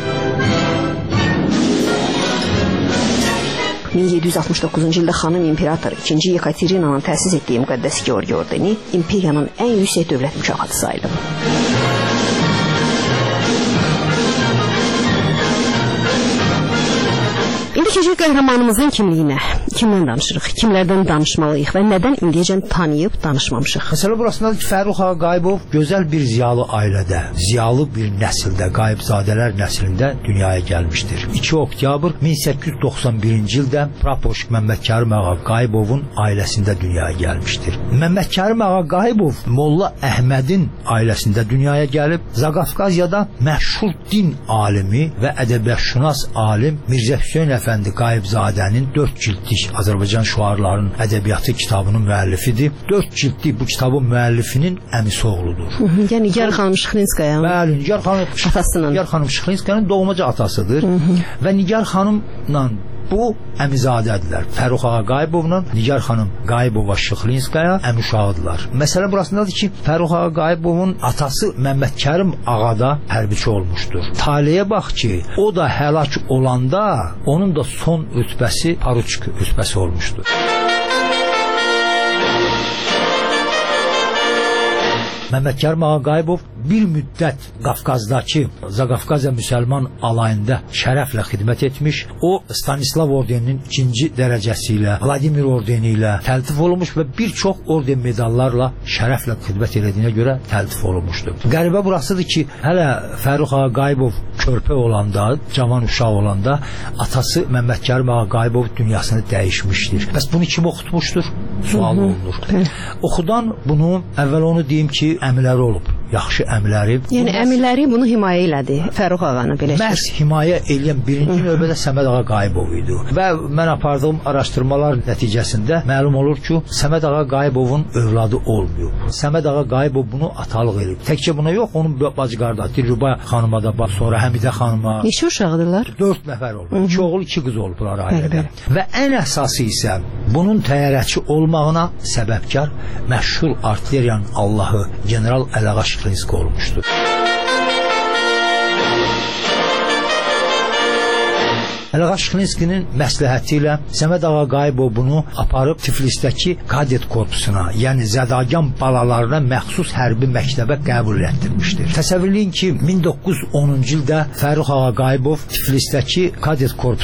P: min yeddi yüz altmış doqquzuncu ildə xanım imperator ikinci Yekaterinanın təsis etdiyi müqəddəs Georgi ordeni imperiyanın ən yüksək dövlət mükafatı sayılıb. İndi keçək qəhrəmanımızın kimliyinə. Kimdən danışırıq, kimlərdən danışmalıyıq və nədən indiyəcən tanıyıb danışmamışıq?
S: Məsələ burasındadır ki, Fərrux Ağa Qayıbov gözəl bir ziyalı ailədə, ziyalı bir nəsildə, Qayıbzadələr nəslində dünyaya gəlmişdir. iki oktyabr min səkkiz yüz doxsan birinci ildə Prapoşk Məmmədkərim Ağa Qayıbovun ailəsində dünyaya gəlmişdir. Məmmədkərim Ağa Qayıbov Molla Əhmədin ailəsində dünyaya gəlib, Zaqafqaziyada məşhur din alimi və ədəbiyyatşünas alim Mirzə Hüseyn Əfəndi Qayıbzadənin dörd cildlik Azərbaycan şüarlarının ədəbiyyatı kitabının müəllifidir. dörd cildlik bu kitabın müəllifinin əmisi oğludur.
P: Yəni Nigar xanım Şıxlinskaya.
S: Bəli, Nigar xanım atasının. Nigar xanım Şıxlinskayanın doğmaca atasıdır. Hı -hı. Və Nigar xanımla bu əmizadədirlər. Fərrux Ağa Qayıbovla Nigar xanım Qayıbova Şıxlinskaya əmişağıdırlar. Məsələ burasındadır ki, Fərrux Ağa Qayıbovun atası Məmmədkərim Ağa da hərbiçi olmuşdur. Taleyə bax ki, o da həlak olanda onun da son rütbəsi paruçk rütbəsi olmuşdur. Məmmədkərim Ağa Qayıbov bir müddət Qafqazdakı Zaqafqaziya müsəlman alayında şərəflə xidmət etmiş. O Stanislav ordeninin ikinci dərəcəsi ilə, Vladimir ordeni ilə təltif olunmuş və bir çox orden medallarla şərəflə xidmət etdiyinə görə təltif olunmuşdur. Qəribə burasıdır ki, hələ Fərrux Ağa Qayıbov körpə olanda, cavan uşaq olanda atası Məmmədkərim Ağa Qayıbov dünyasını dəyişmişdir. Bəs bunu kim oxutmuşdur? Sual olunur. Oxudan bunu, əvvəl onu deyim ki, əmiləri olub. Yaxşı əmiləri.
P: Yəni əmiləri bunu himayə elədi. Fərrux Ağanı belə.
S: Məhz himayə eləyən birinci növbədə Səməd Ağa Qayıbov idi. Və mən apardığım araşdırmalar nəticəsində məlum olur ki, Səməd Ağa Qayıbovun övladı olmuyor. Səməd Ağa Qayıbov bunu atalıq eləyib. Təkcə buna yox, onun bacı qardaşı Dilruba xanıma da bax, sonra Həmidə xanıma.
P: Neçə uşaqdılar?
S: dörd nəfər olub. İki oğul, iki qız olublar ailədə. Və ən əsası isə bunun təyyarəçi olmağına səbəbkar məşhur artilleriyanın Allahı General Əlağa Şıxlinski olmuşdur. Əlağa Şıxlinskinin məsləhəti ilə Səməd Ağa Qayıbov bunu aparıb Tiflisdəki kadet korpusuna, yəni zədagan balalarına məxsus hərbi məktəbə qəbul etdirmişdir. Təsəvvürləyin ki, min doqquz yüz onuncu ildə Fərrux Ağa Qayıbov Tiflisdəki kadet korpusunu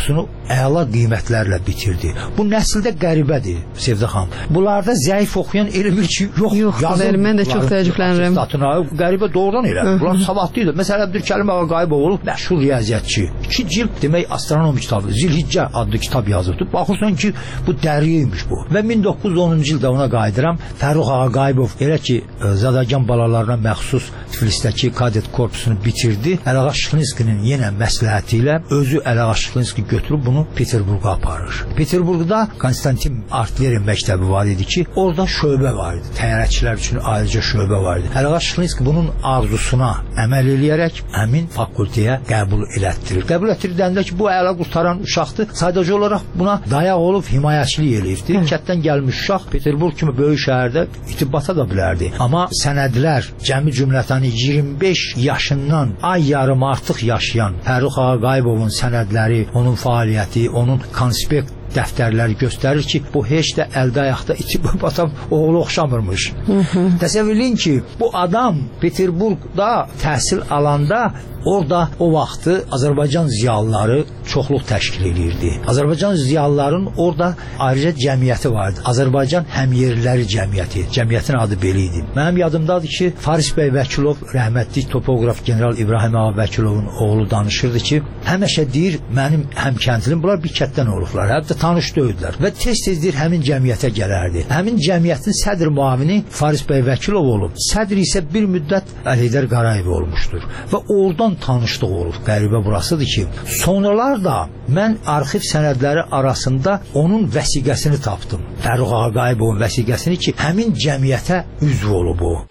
S: əla qiymətlərlə bitirdi. Bu nəsildə qəribədir Sevdə xanım. Bunlarda zəif oxuyan elə bir ki, yox.
N: Yox, mən də çox təəccüblənirəm.
S: Qəribə doğrudan elə. Bunlar savadlı idi. Məsələn, Əbdülkərim Ağa Qayıbov olub məşhur riyaziyyatçı. İki cild demək astronomi kitabı, Zilhiccə adlı kitab yazıbdı. Baxırsan ki, bu dəriymiş bu. Və min doqquz yüz onuncu ildə ona qayıdıram. Fərrux Ağa Qayıbov elə ki, Zadagan balalarına məxsus Tiflisdəki kadet korpusunu bitirdi. Əliağa Şıxlinskinin yenə məsləhəti ilə özü Əliağa Şıxlinski götürüb bunu Peterburqa aparır. Peterburqda Konstantin Artlerin məktəbi var idi ki, orada şöbə var idi. Təyyarəçilər üçün ayrıca şöbə var idi. Əliağa Şıxlinski bunun arzusuna əməl eləyərək həmin fakültəyə qəbul elətdirir. Qəbul etdirdəndə ki, bu əla qurtaran uşaqdır. Sadəcə olaraq buna dayaq olub himayəçilik eləyibdi. Kətdən gəlmiş uşaq Peterburq kimi böyük şəhərdə itibata da bilərdi. Amma sənədlər cəmi cümlətəni iyirmi beş yaşından ay yarım artıq yaşayan Fərrux Ağa Qayıbovun sənədləri, onun fəaliyyəti, onun konspekt dəftərləri göstərir ki, bu heç də əldə ayaqda itib batan oğlu oxşamırmış. Təsəvvür edin ki, bu adam Peterburqda təhsil alanda orada o vaxtı Azərbaycan ziyalıları çoxluq təşkil edirdi. Azərbaycan ziyalıların orada ayrıca cəmiyyəti vardı. Azərbaycan Həmyerliləri Cəmiyyəti. Cəmiyyətin adı belə idi. Mənim yadımdadır ki, Faris bəy Vəkilov, rəhmətli topoqraf general İbrahim Ağa Vəkilovun oğlu danışırdı ki, həmişə deyir, mənim həmkəndlim, bunlar bir kətdən olublar. Hətta tanış döydülər və tez-tez deyir, həmin cəmiyyətə gələrdi. Həmin cəmiyyətin sədr müavini Faris bəy Vəkilov olub. Sədr isə bir müddət Əlidər Qarayev olmuşdur. Və oradan tanışlıq olub. Qəribə burasıdır ki, sonralar da mən arxiv sənədləri arasında onun vəsiqəsini tapdım. Fərrux Ağa Qayıbovun vəsiqəsini ki, həmin cəmiyyətə üzv olub o.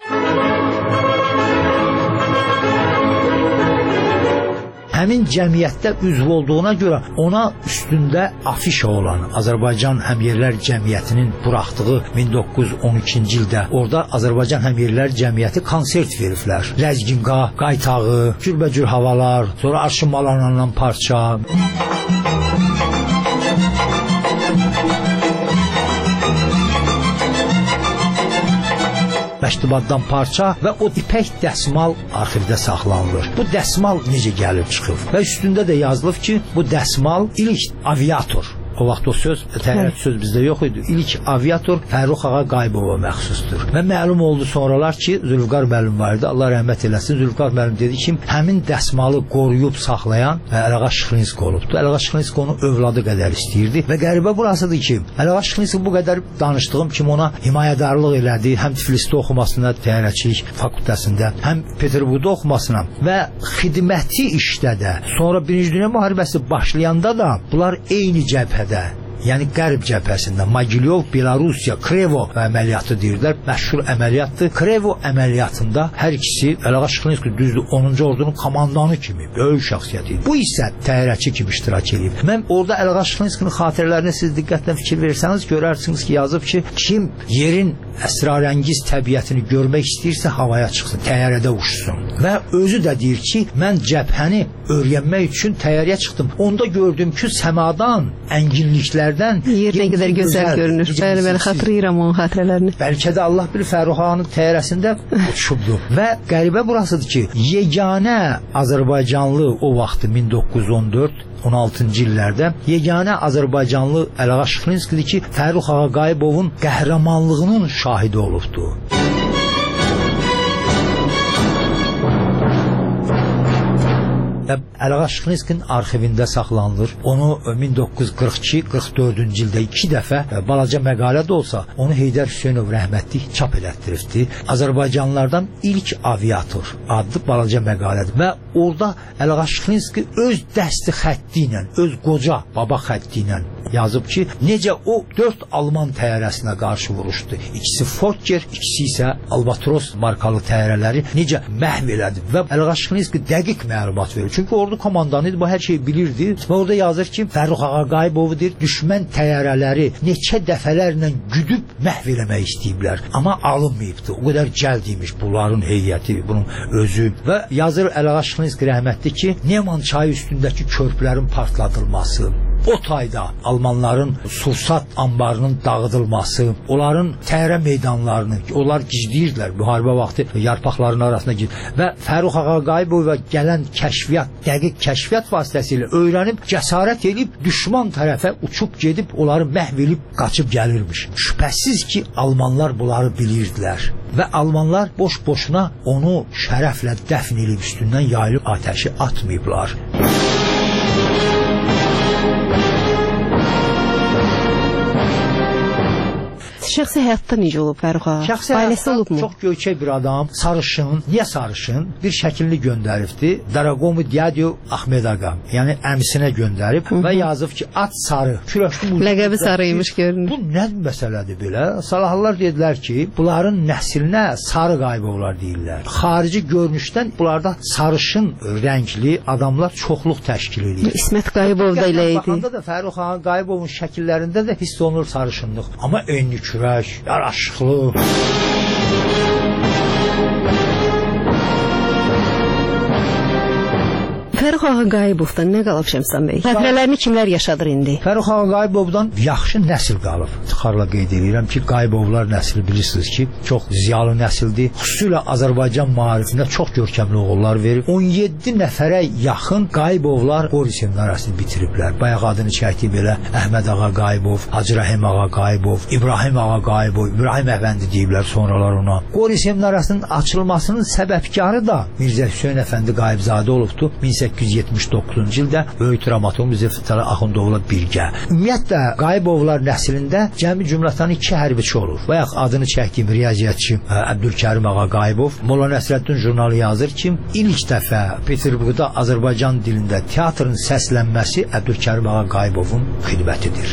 S: Həmin cəmiyyətdə üzv olduğuna görə ona üstündə afişa olan Azərbaycan Həmyerlər Cəmiyyətinin buraxdığı min doqquz yüz on ikinci ildə orada Azərbaycan Həmyerlər Cəmiyyəti konsert veriblər. Ləzginqa, Qaytağı, cürbəcür havalar, sonra Arşınmalanandan parça. Məktubaddan parça və o ipək dəsmal arxivdə saxlanılır. Bu dəsmal necə gəlib çıxıb? Və üstündə də yazılıb ki, bu dəsmal ilk aviator. O vaxt o söz, təyyarəçi söz bizdə yox idi. İlk aviator Fərrux Ağa Qayıbova məxsusdur. Və məlum oldu sonralar ki, Zülfüqar müəllim var idi. Allah rəhmət eləsin. Zülfüqar müəllim dedi ki, həmin dəsmalı qoruyub saxlayan Əliağa Şıxlinski olubdu. Əliağa Şıxlinski onu övladı qədər istəyirdi və qəribə burasıdır ki, Əliağa Şıxlinski bu qədər danışdığım kimi ona himayədarlıq elədi. Həm Tiflisdə oxumasına, təyyarəçilik fakültəsində, həm Peterburqda oxumasına və xidməti işdə də. Sonra Birinci Dünya müharibəsi başlayanda da bunlar eyni cəbhədə, yəni Qərb cəbhəsində Mogilyov, Belarusiya, Krevo əməliyyatı deyirlər. Məşhur əməliyyatdır. Krevo əməliyyatında hər ikisi Əliağa Şıxlinski düzdür onuncu ordunun komandanı kimi böyük şəxsiyyət idi. Bu isə təyyarəçi kimi iştirak edib. Mən orada Əliağa Şıxlinskinin xatirələrinə siz diqqətlə fikir versəniz görərsiniz ki, yazıb ki, kim yerin əsrarəngiz təbiətini görmək istəyirsə havaya çıxsın, təyyarədə uçsun. Və özü də deyir ki, mən cəbhəni öyrənmək üçün təyyarəyə çıxdım. Onda gördüm ki, səmadan ənginliklər yer
N: nə qədər gözəl görünür. Bəli, bəli, xatırlayıram onun xatirələrini.
S: Bəlkə də Allah bilir Fərrux Ağanın təyyarəsində uçubdu. Və qəribə burasıdır ki, yeganə Azərbaycanlı o vaxtı min doqquz yüz on dörd on altıncı illərdə yeganə Azərbaycanlı Əliağa Şıxlinskidir ki, Fərrux Ağa Qayıbovun qəhrəmanlığının şahidi olubdu. Əliağa Şıxlinskinin arxivində saxlanılır. Onu min doqquz yüz qırx iki qırx dördüncü ildə iki dəfə balaca məqalə də olsa onu Heydər Hüseynov rəhmətli çap elətdiribdi. Azərbaycanlılardan ilk aviator adlı balaca məqalədir və orada Əliağa Şıxlinski öz dəsti xətti ilə, öz qoca baba xətti ilə yazıb ki, necə o dörd Alman təyyarəsinə qarşı vuruşdu. İkisi Fokker, ikisi isə Albatros markalı təyyarələri necə məhv elədi və Əliağa Şıxlinski dəqiq məlumat verir. Çünki ordu komandanı idi, bu hər şeyi bilirdi. Və orada yazır ki, Fərrux Ağa Qayıbovu deyir, düşmən təyyarələri neçə dəfələrlə güdüb məhv eləmək istəyiblər. Amma alınmayıbdı. O qədər cəld imiş bunların heyəti, bunun özü. Və yazır Əliağa Şıxlinski rəhmətli ki, Neman çayı üstündəki körpülərin partladılması, o tayda Almanların sursat anbarının dağıdılması, onların təhrə meydanlarını, onlar gizləyirdilər müharibə vaxtı yarpaqların arasına gir və Fərux Ağaqayıbova gələn kəşfiyyat, dəqiq kəşfiyyat vasitəsilə öyrənib, cəsarət edib düşman tərəfə uçub gedib, onları məhv edib qaçıb gəlirmiş. Şübhəsiz ki, Almanlar bunları bilirdilər və Almanlar boş-boşuna onu şərəflə dəfn edib üstündən yayılıb atəşi atmayıblar.
N: Şəxsi həyatda necə olub Fərux ağa?
S: Şəxsi həyatda çox göyçək bir adam, sarışın, niyə sarışın? Bir şəkilli göndəribdi. Daragomu Diadio Ahmed ağa, yəni əmisinə göndərib Hı -hı. və yazıb ki, at sarı. Küləşli
N: ləqəbi sarıymış görünür.
S: Bu nə məsələdir belə? Salahlılar dedilər ki, bunların nəslinə sarı Qayıbovlar deyirlər. Xarici görünüşdən bunlarda sarışın rəngli adamlar çoxluq təşkil edir.
N: İsmət Qayıbov da elə idi.
S: Baxanda da Fərux ağa Qayıbovun şəkillərində də hiss olunur sarışınlıq. Amma enli kürək, yaraşıqlı.
N: Fərux Ağaqayıbovdan nə qalıb Şəmstan bəy? Xatirələrini kimlər yaşadır indi?
S: Fərux Ağaqayıbovdan yaxşı nəsil qalıb. İftixarla qeyd edirəm ki, Qayıbovlar nəsli bilirsiniz ki, çox ziyalı nəsildir. Xüsusilə Azərbaycan maarifində çox görkəmli oğullar verib. on yeddi nəfərə yaxın Qayıbovlar Qori seminariyasını bitiriblər. Bayaq adını çəkdik belə Əhməd Ağaqayıbov, Hacı Rəhim Ağaqayıbov, İbrahim Ağaqayıbov, İbrahim Əfəndi deyiblər sonralar ona. Qori seminariyasının açılmasının səbəbkarı da Mirzə Hüseyn Əfəndi Qayıbzadə olubdu. min səkkiz yüz yetmiş doqquzuncu ildə böyük dramaturq Mirzə Fətəli Axundovla birgə. Ümumiyyətlə Qayıbovlar nəslində cəmi cümlətanı iki hərbiçi olur. Bayaq adını çəkdiyim riyaziyyatçı Əbdülkərim Ağaqayıbov Molla Nəsrəddin jurnalı yazır ki, ilk dəfə Peterburqda Azərbaycan dilində teatrın səslənməsi Əbdülkərim Ağaqayıbovun xidmətidir.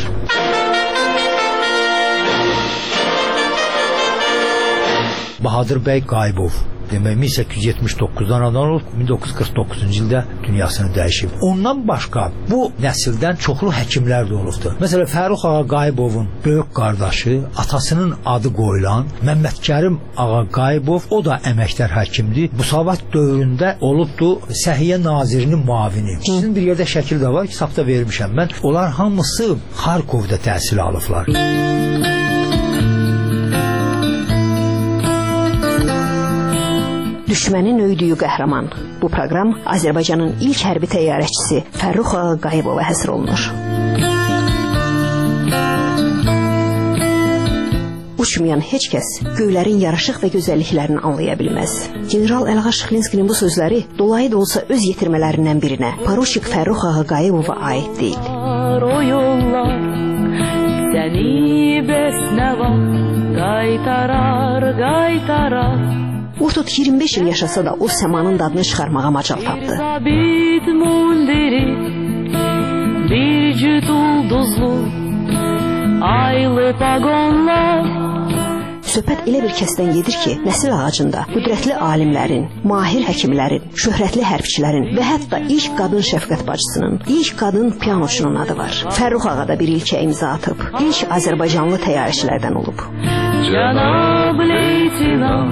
S: Bahadır bəy Qayıbov demək min səkkiz yüz yetmiş doqquzdan adam olub, min doqquz yüz qırx doqquzuncu ildə dünyasını dəyişib. Ondan başqa bu nəsildən çoxlu həkimlər də olubdur. Məsələn, Fərux Ağaqayıbovun böyük qardaşı, atasının adı qoyulan Məmmədkərim Ağaqayıbov, o da əməkdar həkimdir. Müsavat dövründə olubdu Səhiyyə Nazirinin muavini. Sizin bir yerdə şəkil də var, kitabda vermişəm mən. Onlar hamısı Xarkovda təhsil alıblar.
P: Düşmənin öydüyü qəhrəman. Bu proqram Azərbaycanın ilk hərbi təyyarəçisi Fərux Ağaqayıbova həsr olunur. Uçmayan heç kəs göylərin yaraşıq və gözəlliklərini anlaya bilməz. General Əlğa Şıxlinskinin bu sözləri dolayı da olsa öz yetirmələrindən birinə, Paruşik Fərux Ağaqayıbova aid deyil.
Q: O yollar səni bəsnəva qaytarar, qaytarar.
P: Vurtut iyirmi beş il yaşasa da o səmanın dadını çıxarmağa macal tapdı.
Q: Sabit mundiri, bir cüt ulduzlu, aylı pagonlar.
P: Söhbət elə bir kəsdən gedir ki, nəsil ağacında qüdrətli alimlərin, mahir həkimlərin, şöhrətli hərbçilərin və hətta ilk qadın şəfqət bacısının, ilk qadın pianoçunun adı var. Fərux ağa da bir ilkə imza atıb, ilk Azərbaycanlı təyyarəçilərdən olub.
Q: Cənab leytinant,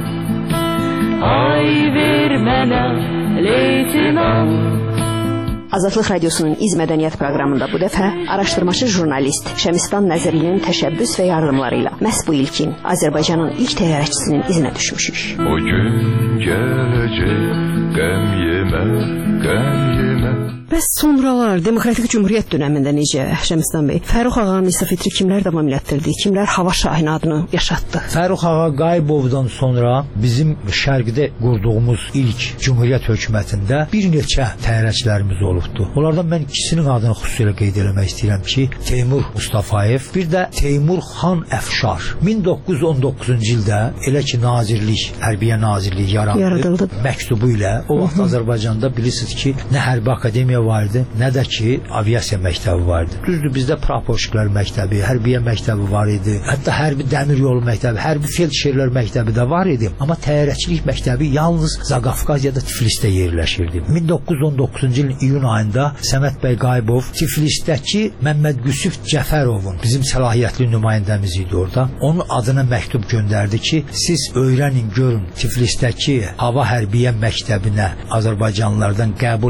Q: ay ver mənə leytinant.
P: Azadlıq Radiosunun İz Mədəniyyət proqramında bu dəfə araşdırmaçı jurnalist Şəmistan Nəzərlinin təşəbbüs və yardımları ilə məhz bu ilkin Azərbaycanın ilk təyyarəçisinin izinə düşmüşük.
R: O gün gələcək, qəm yemə, qəm yemə.
N: Bəs sonralar Demokratik Cümhuriyyət dönəmində necə Şəmistan bəy? Fərux ağanın İsa Fitri kimlər davam elətdirdi? Kimlər Hava Şahin adını yaşatdı?
S: Fərux Ağaqayıbovdan sonra bizim şərqdə qurduğumuz ilk Cümhuriyyət hökumətində bir neçə təyyarəçilərimiz olubdu. Onlardan mən ikisinin adını xüsusilə qeyd eləmək istəyirəm ki, Teymur Mustafayev, bir də Teymur Xan Əfşar. min doqquz yüz on doqquzuncu ildə elə ki Nazirlik, Hərbiyə Nazirliyi yarandı. Yaradıldı. Məktubu ilə o vaxt Azərbaycanda bilirsiniz ki, nə hərbi akademiya vardı, nə də ki aviasiya məktəbi vardı. Düzdür, bizdə praporşiklər məktəbi, hərbiyə məktəbi var idi. Hətta hərbi dəmir yolu məktəbi, hərbi feldşerlər məktəbi də var idi. Amma təyyarəçilik məktəbi yalnız Zaqafqaziyada, Tiflisdə yerləşirdi. min doqquz yüz on doqquzuncu ilin iyun ayında Səməd bəy Qayıbov Tiflisdəki Məmməd Qüsüf Cəfərovun, bizim səlahiyyətli nümayəndəmiz idi orada. Onun adına məktub göndərdi ki, siz öyrənin, görün Tiflisdəki hava hərbiyə məktəbinə Azərbaycanlılardan qəbul elətdirmək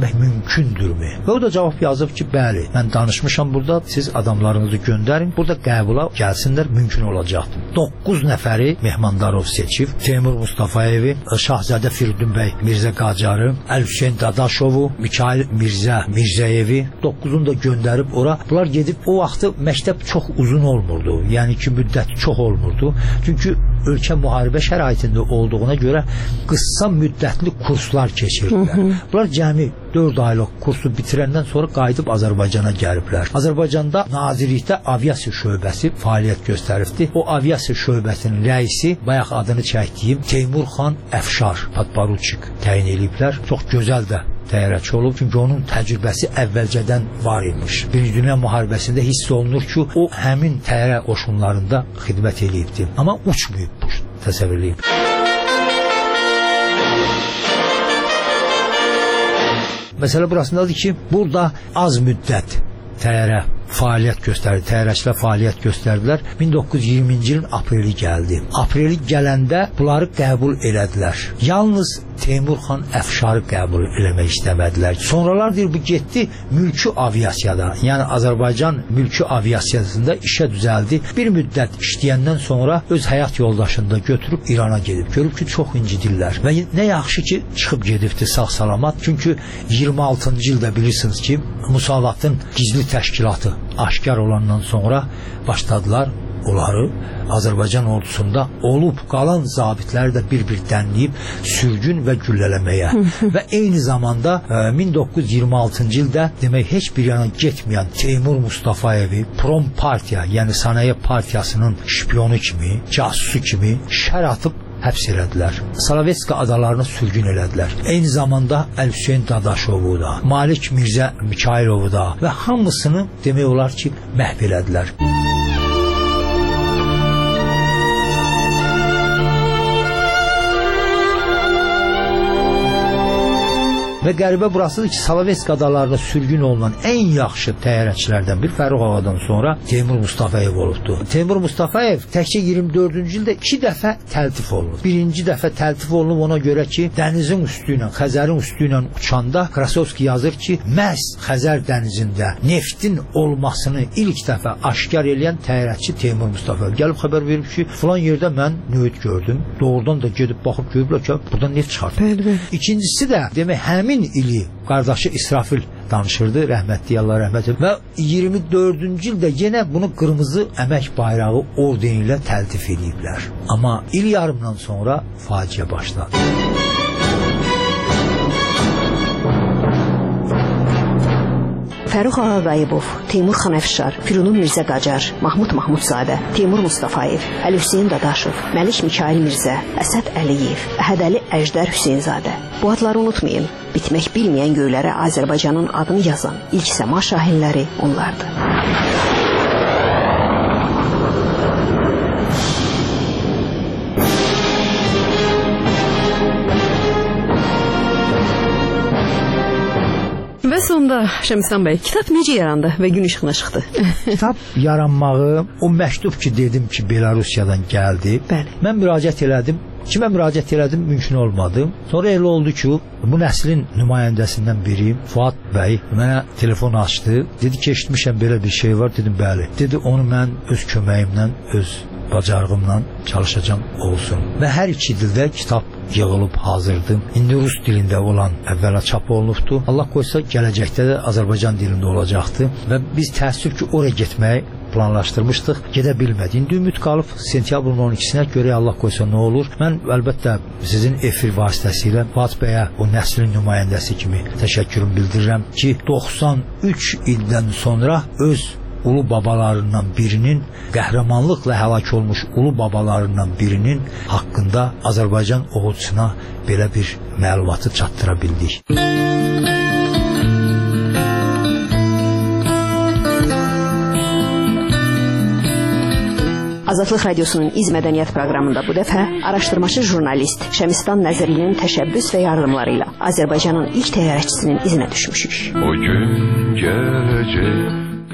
S: etmək mümkündürmü? Və o da cavab yazıb ki, bəli, mən danışmışam burada, siz adamlarınızı göndərin, burada qəbula gəlsinlər, mümkün olacaqdır. doqquz nəfəri Mehmandarov seçib, Teymur Mustafayevi, Şahzadə Firidun bəy Mirzə Qacarı, Əl-Hüseyn Dadaşovu, Mikail Mirzə Mirzəyevi doqquzunu da göndərib ora. Bunlar gedib, o vaxtı məktəb çox uzun olmurdu, yəni ki, müddəti çox olmurdu. Çünki ölkə müharibə şəraitində olduğuna görə qısa müddətli kurslar keçirdilər. Bunlar cəmi dörd aylıq kursu bitirəndən sonra qayıdıb Azərbaycana gəliblər. Azərbaycanda Nazirlikdə aviasiya şöbəsi fəaliyyət göstəribdi. O aviasiya şöbəsinin rəisi, bayaq adını çəkdiyim Teymur xan Əfşar podporuçik təyin ediblər. Çox gözəl də təyyarəçi olub, çünki onun təcrübəsi əvvəlcədən var imiş. Birinci Dünya müharibəsində hiss olunur ki, o həmin təyyarə qoşunlarında xidmət edibdi. Amma uçmayıb bu təsəvvürləyib. Məsələ burasındadır ki, burada az müddət təyyarə fəaliyyət göstərdi, təyyarəçilər fəaliyyət göstərdilər. min doqquz yüz iyirminci ilin apreli gəldi. Apreli gələndə bunları qəbul elədilər. Yalnız Teymur xan Əfşarı qəbul eləmək istəmədilər. Sonralar deyir, bu getdi mülki aviasiyada, yəni Azərbaycan mülki aviasiyasında işə düzəldi. Bir müddət işləyəndən sonra öz həyat yoldaşını da götürüb İrana gedib. Görüb ki, çox incidirlər. Və nə yaxşı ki, çıxıb gedibdi sağ-salamat. Çünki iyirmi altıncı ildə bilirsiniz ki, Musavatın gizli təşkilatı aşkar olandan sonra başladılar onları Azərbaycan ordusunda olub qalan zabitləri də bir-bir dənləyib sürgün və güllələməyə. Və eyni zamanda e, min doqquz yüz iyirmi altıncı ildə demək heç bir yana getməyən Teymur Mustafayevi Prom Partiya, yəni Sənaye Partiyasının şpionu kimi, casusu kimi şər atıb həbs elədilər. Salavetska adalarını sürgün elədilər. Eyni zamanda Əl-Hüseyn Dadaşovu da, Malik Mirzə Mikailovu da və hamısını demək olar ki, məhv elədilər. Və qəribə burasıdır ki, Salavetska adalarında sürgün olunan ən yaxşı təyyarəçilərdən bir Fərrux Ağadan sonra Teymur Mustafayev olubdu. Teymur Mustafayev təkcə iyirmi dördüncü ildə iki dəfə təltif olunub. Birinci dəfə təltif olunub ona görə ki, dənizin üstü ilə, Xəzərin üstü ilə uçanda Krasovski yazır ki, məhz Xəzər dənizində neftin olmasını ilk dəfə aşkar eləyən təyyarəçi Teymur Mustafayev. Gəlib xəbər verib ki, filan yerdə mən nüvət gördüm. Doğrudan da gedib baxıb görüblər ki, buradan neft çıxartdı. İkincisi də demək həmin ili qardaşı İsrafil danışırdı, rəhmətli Allah rəhmət edib. Və iyirmi dördüncü ildə yenə bunu qırmızı əmək bayrağı ordeni ilə təltif ediblər. Amma il yarımdan sonra faciə başladı.
P: Fərrux Ağaqayıbov, Teymur xan Əfşar, Firunun Mirzə Qacar, Mahmud Mahmudzadə, Teymur Mustafayev, Əl-Hüseyn Dadaşov, Məlik Mikail Mirzə, Əsəd Əliyev, Əhədəli Əjdər Hüseynzadə. Bu adları unutmayın. Bitmək bilməyən göylərə Azərbaycanın adını yazan ilk səma şahinləri onlardır.
N: Və sonda Şəmstan bəy, kitab necə yarandı və gün işığına çıxdı?
S: Kitab yaranmağı, o məktub ki, dedim ki, Belarusiyadan gəldi.
N: Bəli.
S: Mən müraciət elədim. Kimə müraciət elədim, mümkün olmadı. Sonra elə oldu ki, bu nəslin nümayəndəsindən biri, Fuad bəy, mənə telefon açdı. Dedi ki, eşitmişəm belə bir şey var. Dedim, bəli. Dedi, onu mən öz köməyimlə, öz bacarığımla çalışacağım olsun. Və hər iki dildə kitab yığılıb hazırdır. İndi rus dilində olan əvvəla çap olunubdur. Allah qoysa gələcəkdə də Azərbaycan dilində olacaqdır. Və biz təəssüf ki, oraya getməyi planlaşdırmışdıq, gedə bilmədik. İndi ümid qalıb sentyabrın on ikisinə görə Allah qoysa nə olur. Mən əlbəttə sizin efir vasitəsilə Fuad bəyə, o nəslin nümayəndəsi kimi təşəkkürümü bildirirəm ki, doxsan üç ildən sonra öz ulu babalarından birinin, qəhrəmanlıqla həlak olmuş ulu babalarından birinin haqqında Azərbaycan oğulçuna belə bir məlumatı çatdıra bildik.
P: Azadlıq Radiosunun İz Mədəniyyət proqramında bu dəfə araşdırmacı jurnalist Şəmistan Nəzərinin təşəbbüs və yardımları ilə Azərbaycanın ilk təyyarəçisinin izinə düşmüşük.
R: O gün gələcək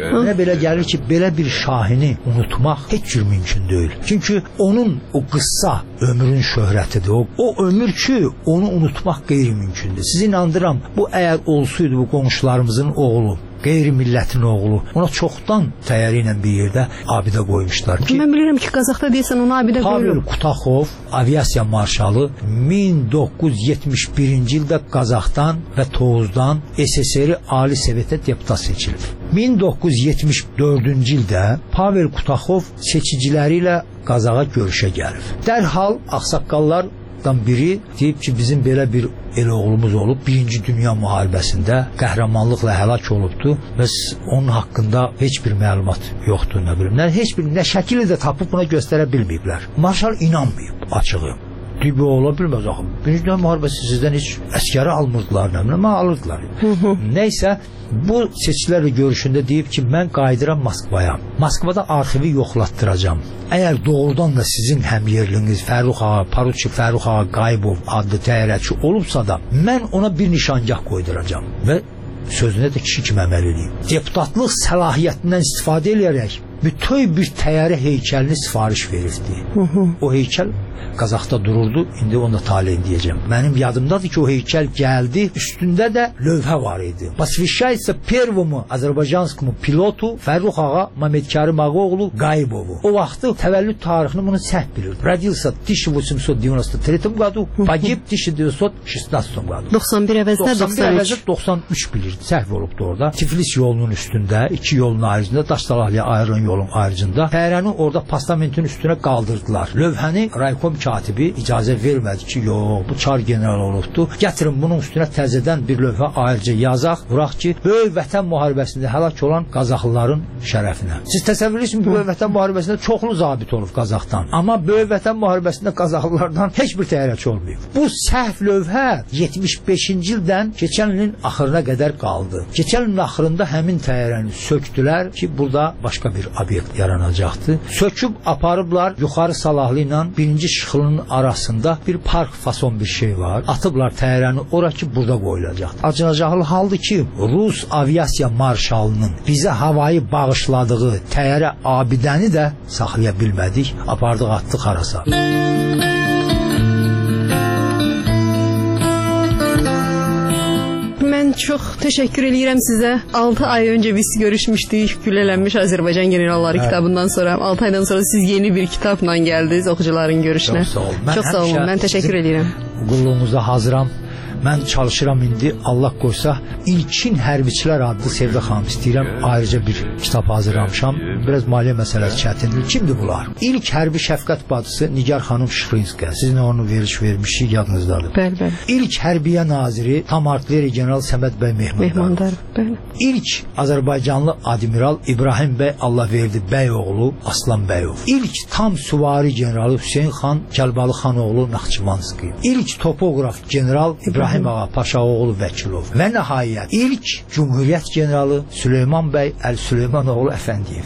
S: Mənə belə gəlir ki, belə bir şahini unutmaq heç cür mümkün deyil. Çünki onun o qıssa ömrün şöhrətidir. O, o ömür ki, onu unutmaq qeyri-mümkündür. Sizi inandıram, bu əgər olsaydı bu qonşularımızın oğlu, qeyri-millətin oğlu, ona çoxdan təyyarə ilə bir yerdə abidə qoymuşlar. Ki,
N: mən bilirəm ki, Qazaxda deyəsən onu abidə qoyulur.
S: Pavel Kutaxov, aviasiya marşalı min doqquz yüz yetmiş birinci ildə Qazaxdan və Tovuzdan S S R Ali Sovetə deputat seçilib. min doqquz yüz yetmiş dördüncü ildə Pavel Kutaxov seçiciləri ilə Qazaxa görüşə gəlib. Dərhal ağsaqqallardan biri deyib ki, bizim belə bir el oğlumuz olub, birinci Dünya müharibəsində qəhrəmanlıqla həlak olubdu. Biz onun haqqında heç bir məlumat yoxdur, nə bilim. Nə, heç bir nə şəkili də tapıb buna göstərə bilməyiblər. Marşal inanmayıb açığı. Deyib, ola bilməz axı. Birinci Dünya müharibəsi sizdən heç əskəri almırdılar, nə bilim, alırdılar. Nəysə, bu seçkilərlə görüşündə deyib ki, mən qayıdıram Moskvaya. Moskvada arxivi yoxlatdıracam. Əgər doğrudan da sizin həmyerliniz Fərrux ağa, Paruçi Fərrux ağa Qayıbov adlı təyyarəçi olubsa da, mən ona bir nişangah qoyduracam və sözünə də kişi kimi əməl edeyim. Deputatlıq səlahiyyətindən istifadə edərək bütöv bir təyyarə heykəlini sifariş verirdi. O heykəl Qazaxda dururdu, indi onu da taleyin deyəcəm. Mənim yadımdadır ki, o heykəl gəldi, üstündə də lövhə var idi. Посвящается первому azərbaycanskому pilotu Fərrux ağa Mamedkarim Ağaoğlu Qayıbovu. O vaxtı təvəllüd tarixini bunu səhv bilir. Родился в тысяча восемьсот девяносто третьем году, pogib в тысяча девятьсот шестнадцатом году.
N: doxsan bir əvəzinə doxsan üç.
S: doxsan üç bilirdi, səhv olubdu orada. Tiflis yolunun üstündə, iki yolun ayrıcında, Daşdalahlıya ayrılan yolun ayrıcında təyyarəni orada postamentin üstünə qaldırdılar. Lövhəni raykom katibi icazə vermədi ki, yox, bu çar general olubdu. Gətirin bunun üstünə təzədən bir lövhə ayrıca yazaq, vuraq ki, böyük vətən müharibəsində həlak olan Qazaxlıların şərəfinə. Siz təsəvvür edirsiniz, böyük vətən müharibəsində çoxlu zabit olub Qazaxdan. Amma böyük vətən müharibəsində Qazaxlılardan heç bir təyyarəçi olmayıb. Bu səhv lövhə yetmiş beşinci ildən keçən ilin axırına qədər qaldı. Keçən ilin axırında həmin təyyarəni sökdülər ki, burada başqa bir obyekt yaranacaqdı. Söküb aparıblar yuxarı Salahlı ilə birinci Şıxlının arasında bir park fason bir şey var. Atıblar təyyarəni ora ki, burada qoyulacaq. Acınacaqlı haldır ki, Rus aviasiya marşalının bizə havayı bağışladığı təyyarə abidəni də saxlaya bilmədik. Apardıq, atdıq harasa.
N: Mən çox təşəkkür edirəm sizə. altı ay öncə biz görüşmüşdük. Güllələnmiş Azərbaycan generalları kitabından sonra. altı aydan sonra siz yeni bir kitabla gəldiniz oxucuların görüşünə.
S: Çox sağ olun. Mən,
N: Çox sağ olun. Mən təşəkkür edirəm.
S: Qulluğunuza hazıram. Mən çalışıram indi, Allah qoysa, ilkin hərbiçilər adlı Sevdə xanım istəyirəm, ayrıca bir kitab hazırlamışam. Biraz maliyyə məsələsi çətindir. Kimdir bunlar? İlk hərbi şəfqət bacısı Nigar xanım Şıxlinskaya. Sizin onu veriş vermişik, yadınızdadır.
N: Bəli, bəli.
S: İlk hərbiyə naziri tam artilleri general Səməd bəy Mehmandarov.
N: Mehmandarov, bəli.
S: İlk Azərbaycanlı admiral İbrahim bəy Allahverdi bəyoğlu Aslan bəyov. İlk tam süvari generalı Hüseyn xan Kəlbalı xanoğlu Naxçıvanski. İlk topoqraf general İbrahim İbrahim ağa Paşaoğlu Vəkilov və nəhayət ilk Cumhuriyyət generalı Süleyman bəy Əl Süleymanoğlu Əfəndiyev.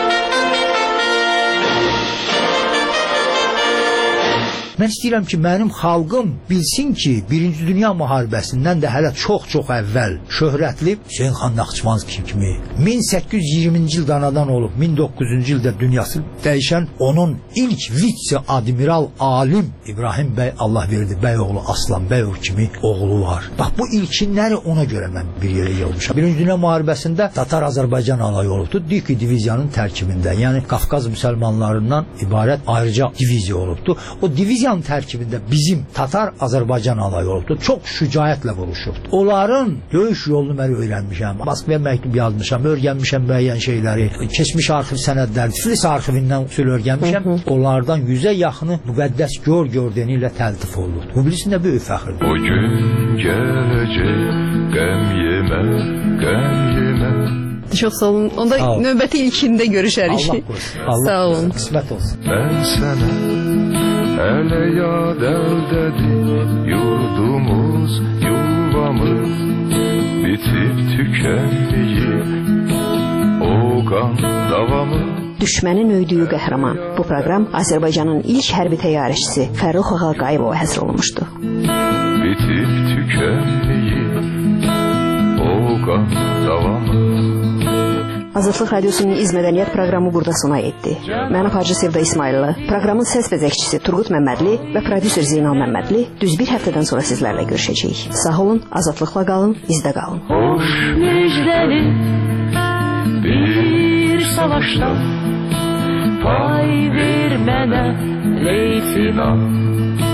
S: Mən istəyirəm ki, mənim xalqım bilsin ki, birinci Dünya müharibəsindən də hələ çox-çox əvvəl şöhrətli Hüseyn xan Naxçıvanski kimi min səkkiz yüz iyirminci ildə anadan olub, min doqquz yüzüncü ildə dünyası dəyişən onun ilk vitse-admiral alim İbrahim bəy Allahverdi bəyoğlu Aslan bəyov kimi oğlu var. Bax, bu ilkinləri ona görə mən bir yerə yığılmışam. Birinci Dünya müharibəsində Tatar Azərbaycan alayı olubdu, Diki diviziyanın tərkibində, yəni Qafqaz müsəlmanlarından ibarət ayrıca diviziya olubdu. O diviziya tərkibində bizim Tatar Azərbaycan alayı olubdu. Çox şücaətlə vuruşubdu. Onların döyüş yolunu mən öyrənmişəm. Moskvaya məktub yazmışam, öyrənmişəm müəyyən şeyləri. Keçmiş arxiv sənədləri, Tiflis arxivindən usul öyrənmişəm. Onlardan yüzə yaxını müqəddəs gör gördəni ilə təltif oldu. Bu bilisin də böyük fəxrdir.
R: O gün gələcək, qəm yemə, qəm yemə.
N: Çox sağ olun. Onda sağ olun. Növbəti ilkində görüşərik.
S: Allah qoysun. Allah
N: sağ olun.
S: Qismət olsun.
R: Mən sənə hələ yad əldədir yurdumuz, yuvamız bitib tükənməyib o qan davamız.
P: Düşmənin öydüyü qəhrəman. Bu proqram Azərbaycanın ilk hərbi təyyarəçisi Fərrux ağa Qayıbova həsr olunmuşdu.
R: Bitib tükənməyib o qan davamız.
P: Azadlıq Radiosunun İz Mədəniyyət proqramı burada sona yetdi. Mən aparıcı Sevda İsmayıllı, proqramın səs bəzəkçisi Turqut Məmmədli və prodüser Zeynal Məmmədli düz bir həftədən sonra sizlərlə görüşəcəyik. Sağ olun, azadlıqla qalın, izdə qalın.
Q: Hoş müjdeli bir savaşta pay ver mənə leytinat.